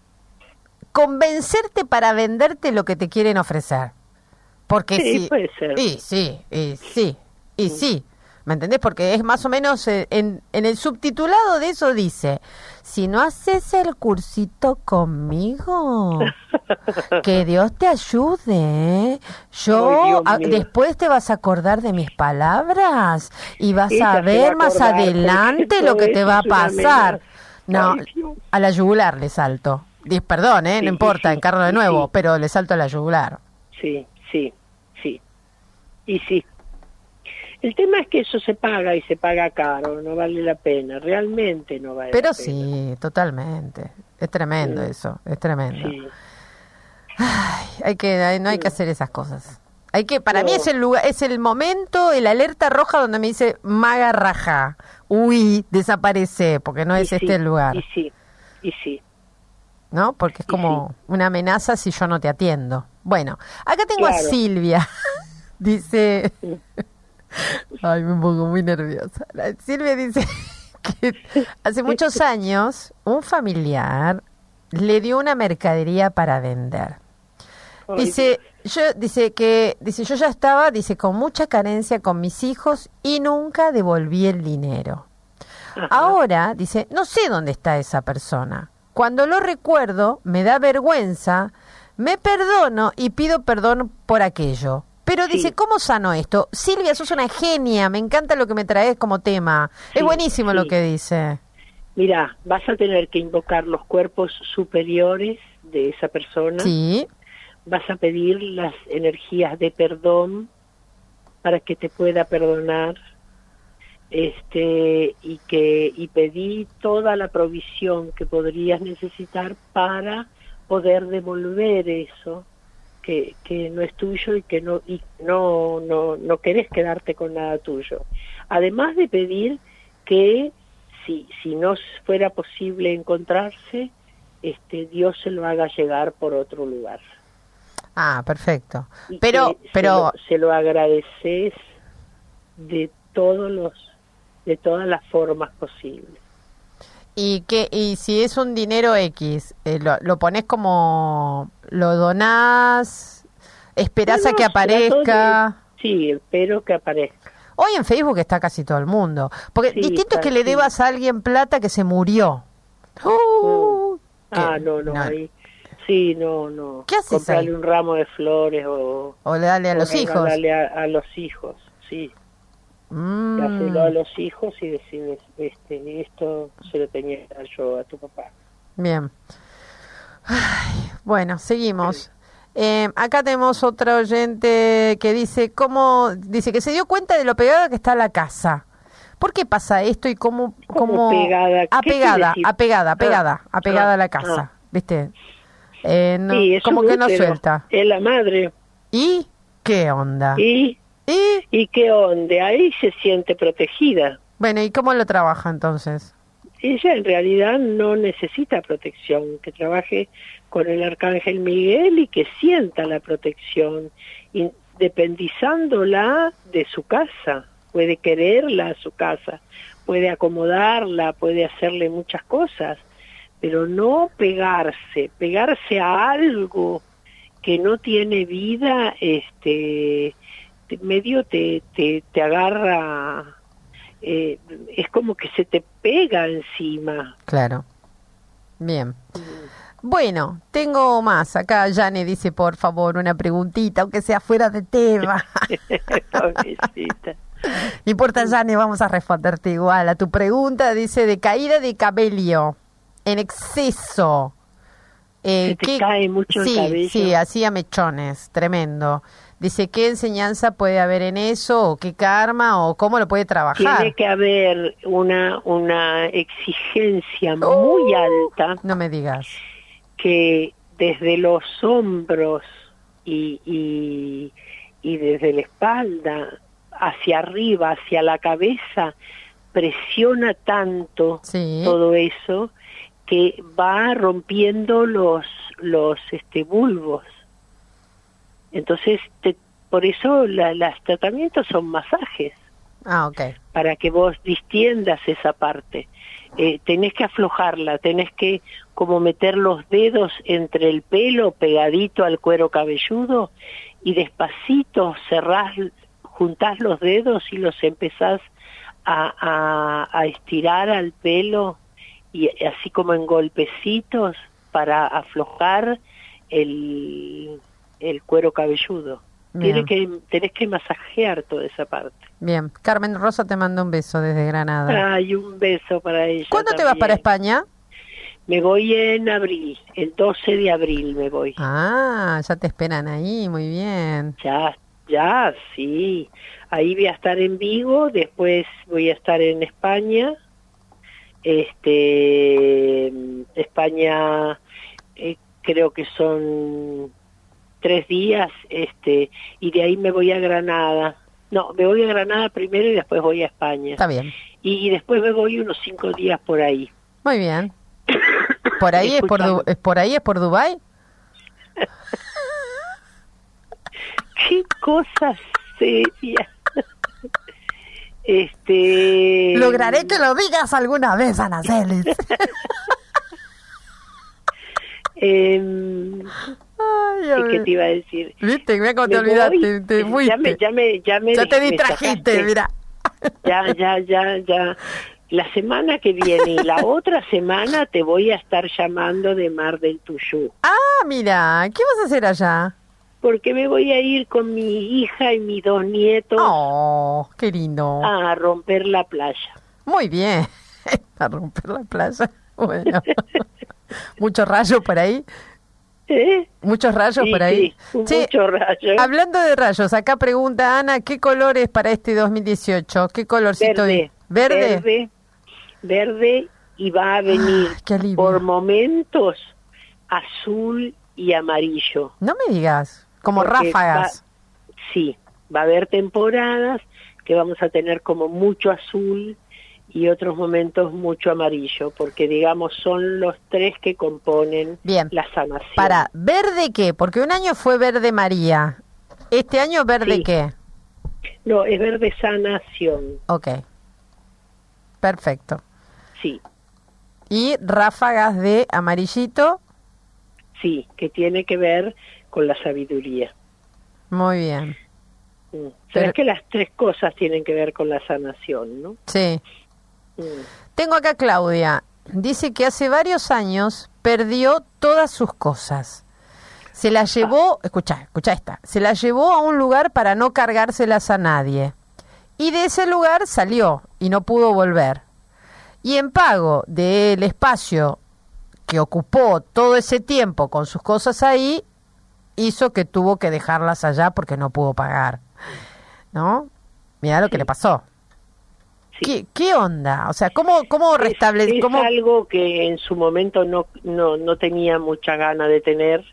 Speaker 2: convencerte para venderte lo que te quieren ofrecer. Porque
Speaker 3: Sí,
Speaker 2: si
Speaker 3: puede ser.
Speaker 2: y sí, y sí, y sí. ¿Me entendés? Porque es más o menos eh, en, en el subtitulado de eso dice, si no haces el cursito conmigo, que Dios te ayude, ¿eh? Yo
Speaker 3: Ay, Dios
Speaker 2: a-
Speaker 3: mío.
Speaker 2: después te vas a acordar de mis palabras y vas
Speaker 3: Ella
Speaker 2: a
Speaker 3: se va
Speaker 2: ver
Speaker 3: a
Speaker 2: más
Speaker 3: acordar,
Speaker 2: adelante
Speaker 3: porque
Speaker 2: lo que
Speaker 3: todo
Speaker 2: te
Speaker 3: eso
Speaker 2: va a
Speaker 3: es una
Speaker 2: pasar.
Speaker 3: amenaza.
Speaker 2: No,
Speaker 3: Ay, Dios.
Speaker 2: a la yugular le salto. Dis- Perdón, ¿eh?
Speaker 3: Sí,
Speaker 2: No importa,
Speaker 3: sí,
Speaker 2: encarno de
Speaker 3: sí,
Speaker 2: nuevo,
Speaker 3: sí.
Speaker 2: pero le salto a la yugular.
Speaker 3: Sí, sí, sí. Y sí. El tema es que eso se paga y se paga caro, no vale la pena, realmente no vale
Speaker 2: Pero
Speaker 3: la pena.
Speaker 2: sí, totalmente. Es tremendo
Speaker 3: Sí.
Speaker 2: eso, es tremendo.
Speaker 3: Sí.
Speaker 2: Ay, hay que, hay- no hay que
Speaker 3: Sí.
Speaker 2: hacer esas cosas. Hay que, para
Speaker 3: No.
Speaker 2: mí es el lugar, es el momento, el alerta roja donde me dice maga raja, huí, desaparece, porque no
Speaker 3: Y
Speaker 2: es
Speaker 3: sí,
Speaker 2: este el lugar,
Speaker 3: Y sí, y sí.
Speaker 2: ¿no? Porque es
Speaker 3: y
Speaker 2: como una amenaza si yo no te atiendo. Bueno, acá tengo a
Speaker 3: Claro.
Speaker 2: Silvia, dice,
Speaker 3: Mm.
Speaker 2: ay, me pongo muy nerviosa. La- Silvia dice que hace muchos años un familiar le dio una mercadería para vender.
Speaker 3: Ay,
Speaker 2: Dice, yo, dice que, dice, yo ya estaba, dice, con mucha carencia con mis hijos y nunca devolví el dinero.
Speaker 3: Ajá.
Speaker 2: Ahora, dice, no sé dónde está esa persona. Cuando lo recuerdo, me da vergüenza, me perdono y pido perdón por aquello. Pero dice,
Speaker 3: Sí.
Speaker 2: ¿cómo sano esto? Silvia, sos una genia, me encanta lo que me traes como tema.
Speaker 3: Sí,
Speaker 2: es buenísimo lo
Speaker 3: sí.
Speaker 2: que dice.
Speaker 3: Mira, vas a tener que invocar los cuerpos superiores de esa persona.
Speaker 2: Sí,
Speaker 3: Vas a pedir las energías de perdón para que te pueda perdonar. Este, y que y pedí toda la provisión que podrías necesitar para poder devolver eso que, que no es tuyo y que no y no no no querés quedarte con nada tuyo. Además de pedir que si si no fuera posible encontrarse, este Dios se lo haga llegar por otro lugar.
Speaker 2: ah, perfecto.
Speaker 3: Y
Speaker 2: Pero,
Speaker 3: que
Speaker 2: pero,
Speaker 3: se lo, se lo agradeces de todos los de todas las formas posibles.
Speaker 2: ¿y qué, y si es un dinero X, eh, lo, lo pones como, lo donás, esperás a
Speaker 3: Bueno,
Speaker 2: que aparezca?
Speaker 3: trato de- sí, espero que aparezca.
Speaker 2: Hoy en Facebook está casi todo el mundo. Porque
Speaker 3: Sí,
Speaker 2: distinto es que
Speaker 3: está,
Speaker 2: le
Speaker 3: sí.
Speaker 2: debas a alguien plata que se murió. Uh,
Speaker 3: Ah,
Speaker 2: ¿qué?
Speaker 3: no, no, ahí. Sí, no, no.
Speaker 2: ¿Qué haces
Speaker 3: Comprarle
Speaker 2: ahí?
Speaker 3: un ramo de flores o,
Speaker 2: O le dale a
Speaker 3: o
Speaker 2: los hijos.
Speaker 3: regalarle a, a los hijos, sí.
Speaker 2: Mm.
Speaker 3: Dáselo a los hijos y decirles, este, esto se lo tenía que dar yo a tu papá.
Speaker 2: Bien. Ay, bueno, seguimos. Eh, acá tenemos otro oyente que dice cómo dice que se dio cuenta de lo pegada que está la casa. ¿Por qué pasa esto y cómo cómo
Speaker 3: pegada?
Speaker 2: apegada, apegada, apegada,
Speaker 3: ah,
Speaker 2: apegada
Speaker 3: ah,
Speaker 2: a la casa,
Speaker 3: ah.
Speaker 2: ¿viste? Eh, no,
Speaker 3: sí, es
Speaker 2: como que no suelta.
Speaker 3: Es la madre.
Speaker 2: ¿Y qué onda?
Speaker 3: ¿Y?
Speaker 2: ¿Y?
Speaker 3: ¿Y qué onda? Ahí se siente protegida.
Speaker 2: Bueno, ¿y cómo lo trabaja entonces?
Speaker 3: Ella en realidad no necesita protección, que trabaje con el Arcángel Miguel y que sienta la protección, independizándola de su casa. Puede quererla a su casa, puede acomodarla, puede hacerle muchas cosas, pero no pegarse, pegarse a algo que no tiene vida, este, medio te, te, te agarra... Eh, es como que se te pega encima.
Speaker 2: Claro. Bien. Bueno, tengo más. Acá Yane dice, por favor, una preguntita, aunque sea fuera de tema.
Speaker 3: Pobrecita.
Speaker 2: No importa, Yane, vamos a responderte igual. A tu pregunta dice, de caída de cabello en exceso. Eh,
Speaker 3: ¿Se te
Speaker 2: ¿qué...
Speaker 3: cae mucho el
Speaker 2: sí,
Speaker 3: cabello?
Speaker 2: Sí, hacía mechones, tremendo. Dice, ¿qué enseñanza puede haber en eso? ¿O qué karma? ¿O cómo lo puede trabajar?
Speaker 3: Tiene que haber una, una exigencia muy
Speaker 2: uh,
Speaker 3: alta.
Speaker 2: No me digas.
Speaker 3: Que desde los hombros y, y, y desde la espalda hacia arriba, hacia la cabeza, presiona tanto
Speaker 2: sí.
Speaker 3: todo eso que va rompiendo los, los este, bulbos. Entonces, te, por eso la, los tratamientos son masajes.
Speaker 2: Ah, okay.
Speaker 3: Para que vos distiendas esa parte. Eh, tenés que aflojarla, tenés que como meter los dedos entre el pelo pegadito al cuero cabelludo y despacito cerrás, juntás los dedos y los empezás a, a, a estirar al pelo y así como en golpecitos para aflojar el, el cuero cabelludo. Tiene que, tenés que masajear toda esa parte.
Speaker 2: Bien. Carmen Rosa te manda un beso desde Granada.
Speaker 3: Ay, un beso para ella.
Speaker 2: ¿Cuándo
Speaker 3: también.
Speaker 2: te vas para España?
Speaker 3: Me voy en abril, el doce de abril me voy.
Speaker 2: Ah, ya te esperan ahí, muy bien.
Speaker 3: Ya, ya, sí. Ahí voy a estar en Vigo, después voy a estar en España. Este, España, eh, creo que son tres días, este, y de ahí me voy a Granada. No, me voy a Granada primero y después voy a España.
Speaker 2: Está bien.
Speaker 3: Y, y después me voy unos cinco días por ahí.
Speaker 2: Muy bien. ¿Por ahí es por, du es por ahí es por Dubái?
Speaker 3: Qué cosa seria. Este.
Speaker 2: Lograré que lo digas alguna vez, Ana Celis.
Speaker 3: eh, Ay, ¿qué te iba a decir?
Speaker 2: Viste, mira cómo te olvidaste, te fuiste.
Speaker 3: Ya me, ya me, ya me
Speaker 2: ya te distrajiste, mira.
Speaker 3: Ya, ya, ya, ya. La semana que viene y la otra semana te voy a estar llamando de Mar del Tuyú.
Speaker 2: Ah, mira, ¿qué vas a hacer allá?
Speaker 3: Porque me voy a ir con mi hija y mis dos nietos.
Speaker 2: Oh, qué lindo.
Speaker 3: A romper la playa.
Speaker 2: Muy bien, a romper la playa. Bueno, muchos rayos por ahí.
Speaker 3: ¿Eh?
Speaker 2: Muchos rayos
Speaker 3: sí,
Speaker 2: por ahí.
Speaker 3: Sí,
Speaker 2: sí,
Speaker 3: muchos rayos.
Speaker 2: Hablando de rayos, acá pregunta Ana, ¿qué colores para este dos mil dieciocho? ¿Qué colorcito?
Speaker 3: Verde.
Speaker 2: ¿Verde?
Speaker 3: Verde, verde y va a venir
Speaker 2: ah,
Speaker 3: por momentos azul y amarillo.
Speaker 2: No me digas, como ráfagas.
Speaker 3: Va, sí, va a haber temporadas que vamos a tener como mucho azul y otros momentos mucho amarillo, porque digamos son los tres que componen
Speaker 2: Bien.
Speaker 3: la sanación.
Speaker 2: Para, ¿verde qué? Porque un año fue verde María. ¿Este año verde
Speaker 3: sí.
Speaker 2: qué?
Speaker 3: No, es verde sanación.
Speaker 2: Ok. Perfecto.
Speaker 3: Sí.
Speaker 2: ¿Y ráfagas de amarillito?
Speaker 3: Sí, que tiene que ver con la sabiduría.
Speaker 2: Muy bien.
Speaker 3: Mm. Pero es que las tres cosas tienen que ver con la sanación, ¿no?
Speaker 2: Sí.
Speaker 3: Mm.
Speaker 2: Tengo acá Claudia. Dice que hace varios años perdió todas sus cosas. Se las llevó, ah. escucha, escucha esta, se las llevó a un lugar para no cargárselas a nadie. Y de ese lugar salió y no pudo volver. Y en pago del espacio que ocupó todo ese tiempo con sus cosas ahí, hizo que tuvo que dejarlas allá porque no pudo pagar, ¿no? Mirá lo sí. que le pasó. Sí. ¿Qué, ¿Qué onda? O sea, ¿cómo, cómo restablecer?
Speaker 3: Es, es
Speaker 2: cómo...
Speaker 3: algo que en su momento no, no, no tenía mucha gana de tener,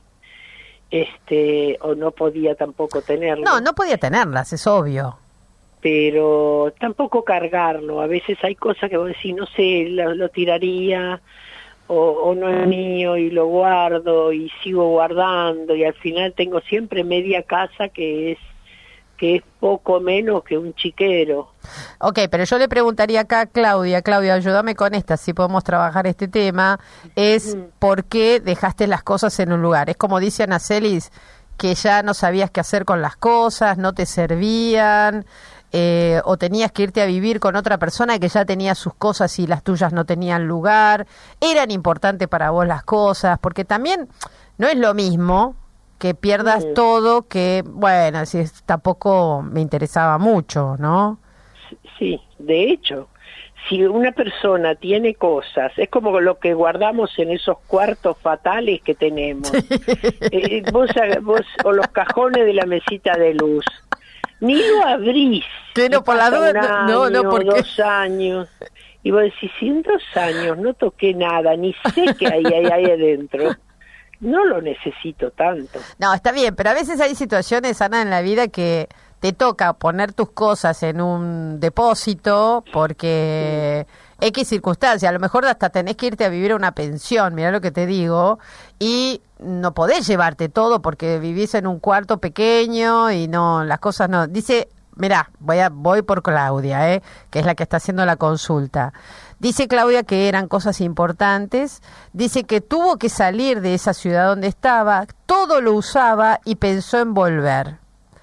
Speaker 3: este, o no podía tampoco tenerlo.
Speaker 2: No, no podía tenerlas, es obvio.
Speaker 3: Pero tampoco cargarlo. A veces hay cosas que vos decís, no sé, lo, lo tiraría, o, o no es mío, y lo guardo, y sigo guardando, y al final tengo siempre media casa que es que es poco menos que un chiquero.
Speaker 2: Ok, pero yo le preguntaría acá a Claudia, Claudia, ayúdame con esta, si podemos trabajar este tema, es mm. ¿por qué dejaste las cosas en un lugar? Es como dice Anacelis, que ya no sabías qué hacer con las cosas, no te servían, eh, o tenías que irte a vivir con otra persona que ya tenía sus cosas y las tuyas no tenían lugar, eran importantes para vos las cosas, porque también no es lo mismo que pierdas mm. todo, que, bueno, si es, tampoco me interesaba mucho, ¿no?
Speaker 3: Sí, de hecho, si una persona tiene cosas, es como lo que guardamos en esos cuartos fatales que tenemos, sí. eh, vos, vos, o los cajones de la mesita de luz, ni lo abrís.
Speaker 2: Que no, por la duda, no, no, porque...
Speaker 3: dos años, y vos decís, si en dos años no toqué nada, ni sé qué hay ahí, ahí adentro, no lo necesito tanto.
Speaker 2: No, está bien, pero a veces hay situaciones, Ana, en la vida que te toca poner tus cosas en un depósito porque sí. X circunstancia, a lo mejor hasta tenés que irte a vivir a una pensión, mirá lo que te digo, y no podés llevarte todo porque vivís en un cuarto pequeño y no, las cosas no... Dice, mirá, voy a voy por Claudia, ¿eh? Que es la que está haciendo la consulta. Dice Claudia que eran cosas importantes, dice que tuvo que salir de esa ciudad donde estaba, todo lo usaba y pensó en volver.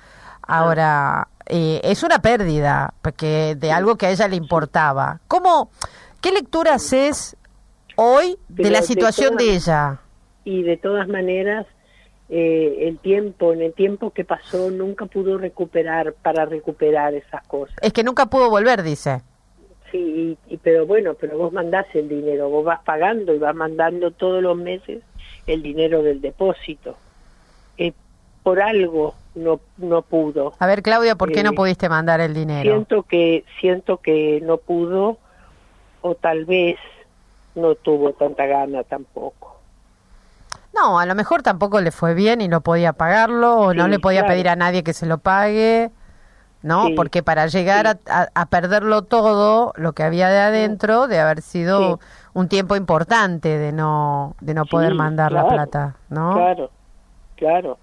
Speaker 2: Ahora, eh, es una pérdida porque de algo que a ella le importaba. ¿Cómo, qué lectura haces hoy de Pero la situación de, todas, de ella?
Speaker 3: Y de todas maneras, eh, el tiempo, en el tiempo que pasó, nunca pudo recuperar, para recuperar esas cosas.
Speaker 2: Es que nunca pudo volver, dice.
Speaker 3: Sí, y, y, pero bueno, pero vos mandás el dinero, vos vas pagando y vas mandando todos los meses el dinero del depósito. Eh, por algo no no pudo.
Speaker 2: A ver, Claudia, ¿por qué eh, no pudiste mandar el dinero?
Speaker 3: Siento que siento que no pudo, o tal vez no tuvo tanta gana tampoco.
Speaker 2: No, a lo mejor tampoco le fue bien y no podía pagarlo, o sí, no le podía claro. pedir a nadie que se lo pague. ¿No? Sí, porque para llegar sí. a, a, a perderlo todo, lo que había de adentro, de haber sido sí. un tiempo importante de no de no poder sí, mandar claro, la plata, ¿no?
Speaker 3: Claro, claro.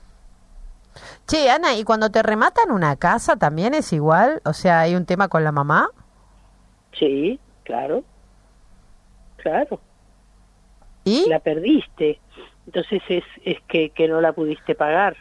Speaker 2: Che, Ana, ¿y cuando te rematan una casa también es igual? O sea, ¿hay un tema con la mamá?
Speaker 3: Sí, claro, claro.
Speaker 2: ¿Y?
Speaker 3: La perdiste, entonces es, es que, que no la pudiste pagar.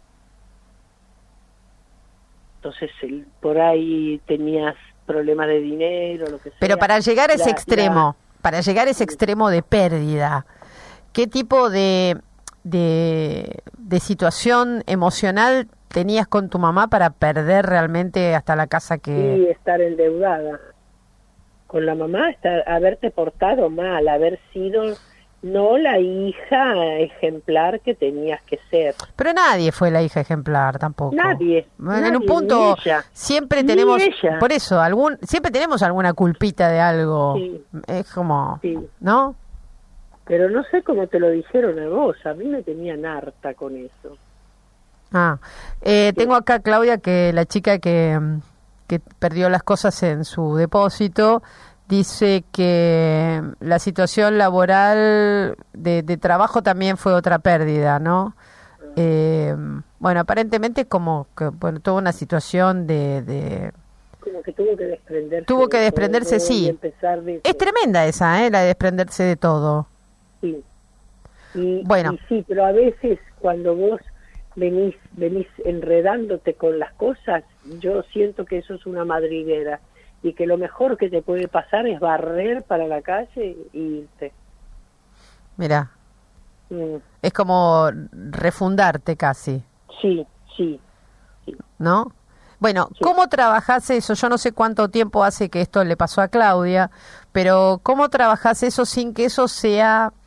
Speaker 3: Entonces, el, por ahí tenías problemas de dinero, lo que sea.
Speaker 2: Pero para llegar a ese la, extremo, la... para llegar a ese extremo de pérdida, ¿qué tipo de, de, de situación emocional tenías con tu mamá para perder realmente hasta la casa que...
Speaker 3: Sí, estar endeudada. Con la mamá, estar, haberte portado mal, haber sido... no la hija ejemplar que tenías que ser.
Speaker 2: Pero nadie fue la hija ejemplar tampoco.
Speaker 3: Nadie.
Speaker 2: En
Speaker 3: nadie,
Speaker 2: un punto siempre tenemos,
Speaker 3: ella.
Speaker 2: por eso, algún siempre tenemos alguna culpita de algo.
Speaker 3: Sí.
Speaker 2: Es como,
Speaker 3: sí.
Speaker 2: ¿no?
Speaker 3: Pero no sé cómo te lo dijeron a vos, a mí me tenían harta con eso.
Speaker 2: Ah, eh, sí. Tengo acá Claudia, que la chica que, que perdió las cosas en su depósito, dice que la situación laboral de, de trabajo también fue otra pérdida, ¿no? Eh, bueno, aparentemente como que bueno, tuvo una situación de, de...
Speaker 3: Como que tuvo que desprenderse.
Speaker 2: Tuvo que desprenderse,
Speaker 3: de
Speaker 2: sí.
Speaker 3: Empezar de...
Speaker 2: Es tremenda esa, ¿eh? La de desprenderse de todo.
Speaker 3: Sí. Y,
Speaker 2: bueno.
Speaker 3: Y sí, pero a veces cuando vos venís, venís enredándote con las cosas, yo siento que eso es una madriguera. Y que lo mejor que te puede pasar es barrer para la calle e irte.
Speaker 2: Mirá,
Speaker 3: mm.
Speaker 2: es como refundarte casi.
Speaker 3: Sí, sí, sí.
Speaker 2: ¿No? Bueno,
Speaker 3: sí.
Speaker 2: ¿Cómo trabajás eso? Yo no sé cuánto tiempo hace que esto le pasó a Claudia, pero ¿cómo trabajás eso sin que eso sea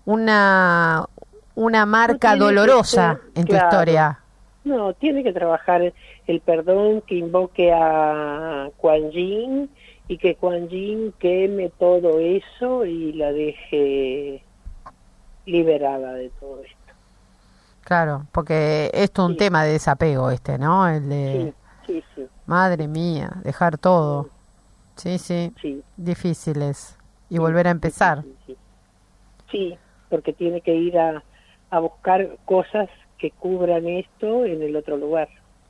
Speaker 2: una, una marca
Speaker 3: No tiene
Speaker 2: dolorosa
Speaker 3: que ser,
Speaker 2: en tu
Speaker 3: claro.
Speaker 2: historia.
Speaker 3: No, tiene que trabajar el perdón, que invoque a Kuan Yin y que Kuan Yin queme todo eso y la deje liberada de todo esto.
Speaker 2: Claro, porque esto es un
Speaker 3: Sí.
Speaker 2: tema de desapego este, ¿no? El de,
Speaker 3: Sí, sí, sí,
Speaker 2: madre mía, dejar todo. Sí, sí,
Speaker 3: sí.
Speaker 2: difíciles. Y
Speaker 3: Sí,
Speaker 2: volver a empezar.
Speaker 3: Sí, sí, sí. Sí, porque tiene que ir a, a buscar cosas que cubran esto en el otro lugar.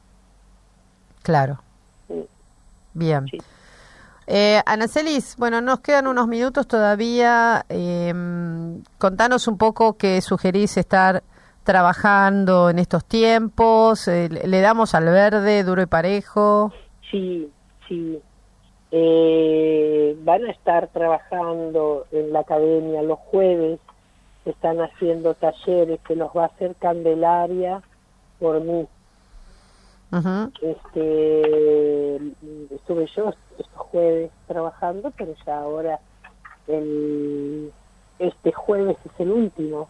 Speaker 2: Claro.
Speaker 3: Mm.
Speaker 2: Bien.
Speaker 3: Sí.
Speaker 2: Eh, Anacelis, bueno, nos quedan unos minutos todavía. Eh, contanos un poco qué sugerís estar trabajando en estos tiempos. Eh, le damos al verde, duro y parejo.
Speaker 3: Sí, sí. Eh, van a estar trabajando en la academia los jueves, están haciendo talleres que los va a hacer Candelaria por mí.
Speaker 2: Uh-huh.
Speaker 3: Este, estuve yo estos jueves trabajando, pero ya ahora el, este jueves es el último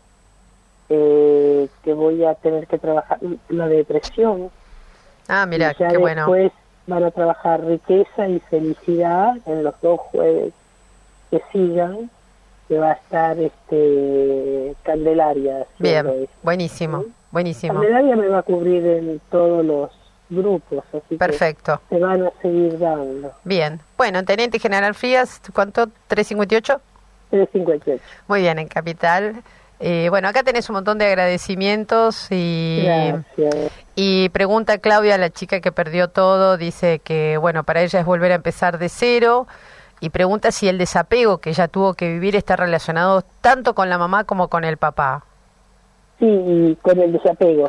Speaker 3: eh, que voy a tener que trabajar la depresión.
Speaker 2: Ah, mira,
Speaker 3: y ya
Speaker 2: qué bueno.
Speaker 3: después van a trabajar riqueza y felicidad en los dos jueves que sigan, que va a estar este Candelaria.
Speaker 2: Bien,
Speaker 3: esto,
Speaker 2: buenísimo,
Speaker 3: ¿sí?
Speaker 2: buenísimo.
Speaker 3: Candelaria me va a cubrir en todos los grupos, así
Speaker 2: Perfecto.
Speaker 3: que se van a seguir dando.
Speaker 2: Bien. Bueno, Teniente General Frías, ¿cuánto? ¿tres cincuenta y ocho?
Speaker 3: tres cincuenta y ocho.
Speaker 2: Muy bien, en Capital. Eh, bueno, acá tenés un montón de agradecimientos y...
Speaker 3: Gracias.
Speaker 2: Y pregunta Claudia, la chica que perdió todo, dice que, bueno, para ella es volver a empezar de cero. Y pregunta si el desapego que ella tuvo que vivir está relacionado tanto con la mamá como con el papá.
Speaker 3: Sí, y con el desapego,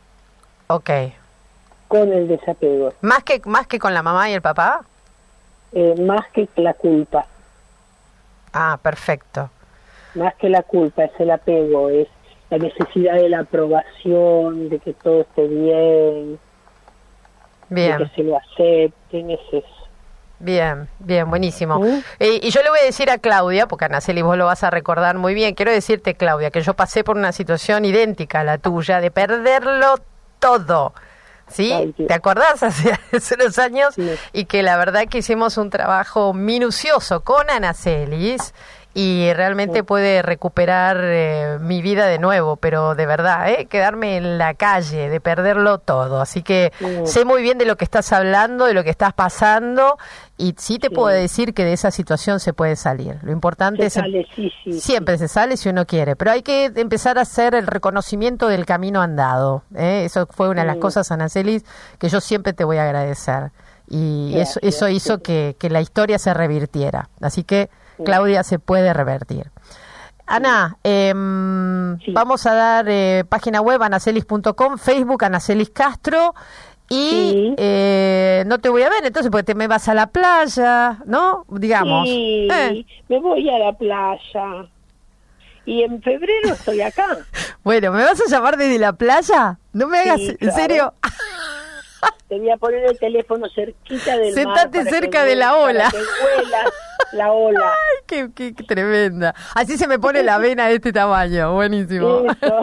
Speaker 2: Ok.
Speaker 3: con el desapego,
Speaker 2: ¿Más que, más que con la mamá y el papá?
Speaker 3: eh, más que la culpa,
Speaker 2: Ah, perfecto.
Speaker 3: más que la culpa es el apego, es la necesidad de la aprobación, de que todo esté bien,
Speaker 2: Bien.
Speaker 3: de que se lo acepten, es eso.
Speaker 2: Bien, bien, buenísimo.
Speaker 3: ¿Mm?
Speaker 2: Eh, y yo le voy a decir a Claudia, porque Anaceli vos lo vas a recordar muy bien, quiero decirte, Claudia, que yo pasé por una situación idéntica a la tuya, de perderlo todo, ¿sí?
Speaker 3: Ay, Dios.
Speaker 2: ¿Te acordás hace, hace unos años?
Speaker 3: Sí.
Speaker 2: Y que la verdad que hicimos un trabajo minucioso con Anacelis y realmente
Speaker 3: Sí.
Speaker 2: puede recuperar eh, mi vida de nuevo, pero de verdad, ¿eh? Quedarme en la calle, de perderlo todo. Así que
Speaker 3: Sí.
Speaker 2: sé muy bien de lo que estás hablando, de lo que estás pasando, y sí te
Speaker 3: Sí.
Speaker 2: puedo decir que de esa situación se puede salir. Lo importante
Speaker 3: Se
Speaker 2: es...
Speaker 3: sale, sí, sí,
Speaker 2: Siempre se sale si uno quiere, pero hay que empezar a hacer el reconocimiento del camino andado. ¿eh? Eso fue una de las
Speaker 3: Mm.
Speaker 2: cosas, Anacelis, que yo siempre te voy a agradecer. Y eso,
Speaker 3: Gracias.
Speaker 2: eso hizo que, que la historia se revirtiera. Así que,
Speaker 3: Sí.
Speaker 2: Claudia, se puede revertir. Ana, em,
Speaker 3: Sí.
Speaker 2: vamos a dar eh, página web anacelis punto com, Facebook Anacelis Castro. Y
Speaker 3: Sí.
Speaker 2: eh, no te voy a ver, entonces, porque te me vas a la playa, ¿no? Digamos.
Speaker 3: Sí,
Speaker 2: Eh.
Speaker 3: me voy a la playa. Y en febrero estoy acá.
Speaker 2: Bueno, ¿me vas a llamar desde la playa? No me hagas,
Speaker 3: Sí,
Speaker 2: ¿en
Speaker 3: claro.
Speaker 2: serio?
Speaker 3: Te voy a poner el teléfono cerquita del mar.
Speaker 2: Sentate
Speaker 3: para que
Speaker 2: cerca de la
Speaker 3: hue-
Speaker 2: ola.
Speaker 3: para que huela la ola.
Speaker 2: Ay, qué, qué- qué tremenda. Así se me pone la vena de este tamaño. Buenísimo.
Speaker 3: Eso.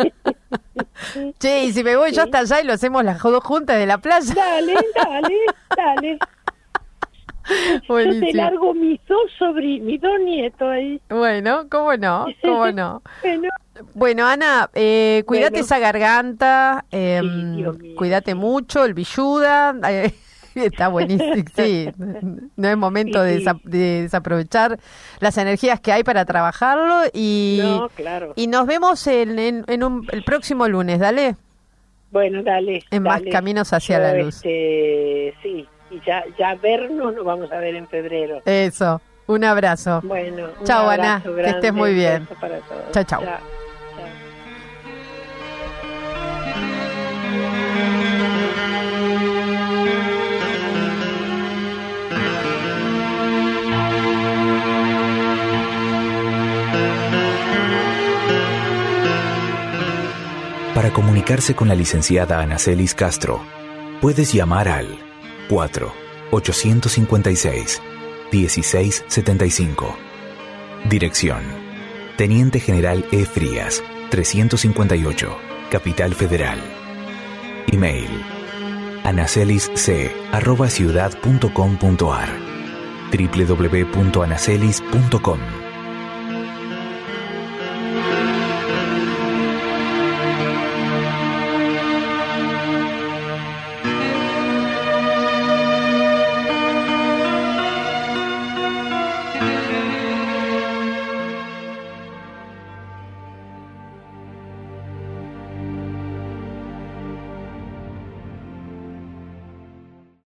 Speaker 2: Che, y si me voy yo hasta allá y lo hacemos las dos juntas de la playa.
Speaker 3: Dale, dale, dale. Yo te
Speaker 2: Buenísimo.
Speaker 3: largo mis dos sobrinos, mis dos nietos ahí.
Speaker 2: Bueno, ¿cómo no? ¿Cómo no?
Speaker 3: Bueno,
Speaker 2: Bueno, Ana, eh, cuídate
Speaker 3: Bueno.
Speaker 2: esa garganta, eh,
Speaker 3: Sí, Dios mío,
Speaker 2: cuídate
Speaker 3: sí.
Speaker 2: mucho, el billuda, eh, está buenísimo, sí, no es momento de,
Speaker 3: Sí, sí.
Speaker 2: desa- de desaprovechar las energías que hay para trabajarlo y,
Speaker 3: no, claro.
Speaker 2: y nos vemos en, en, en un, el próximo lunes, dale,
Speaker 3: Bueno, dale.
Speaker 2: En Más
Speaker 3: dale.
Speaker 2: Caminos hacia
Speaker 3: Yo,
Speaker 2: la Luz.
Speaker 3: Este, sí, y ya, ya vernos nos vamos a ver en febrero.
Speaker 2: eso, un abrazo,
Speaker 3: Bueno, un
Speaker 2: Chao, Ana,
Speaker 3: abrazo
Speaker 2: que estés
Speaker 3: grande,
Speaker 2: muy
Speaker 3: un
Speaker 2: bien.
Speaker 3: beso para todos.
Speaker 2: Chao, chao.
Speaker 3: Chao.
Speaker 4: Para comunicarse con la licenciada Anacelis Castro, puedes llamar al cuatro ochocientos cincuenta y seis dieciséis setenta y cinco. Dirección: Teniente General E. Frías, trescientos cincuenta y ocho, Capital Federal. Email: anacelisc arroba ciudad punto com punto ar, doble u doble u doble u punto anacelis punto com.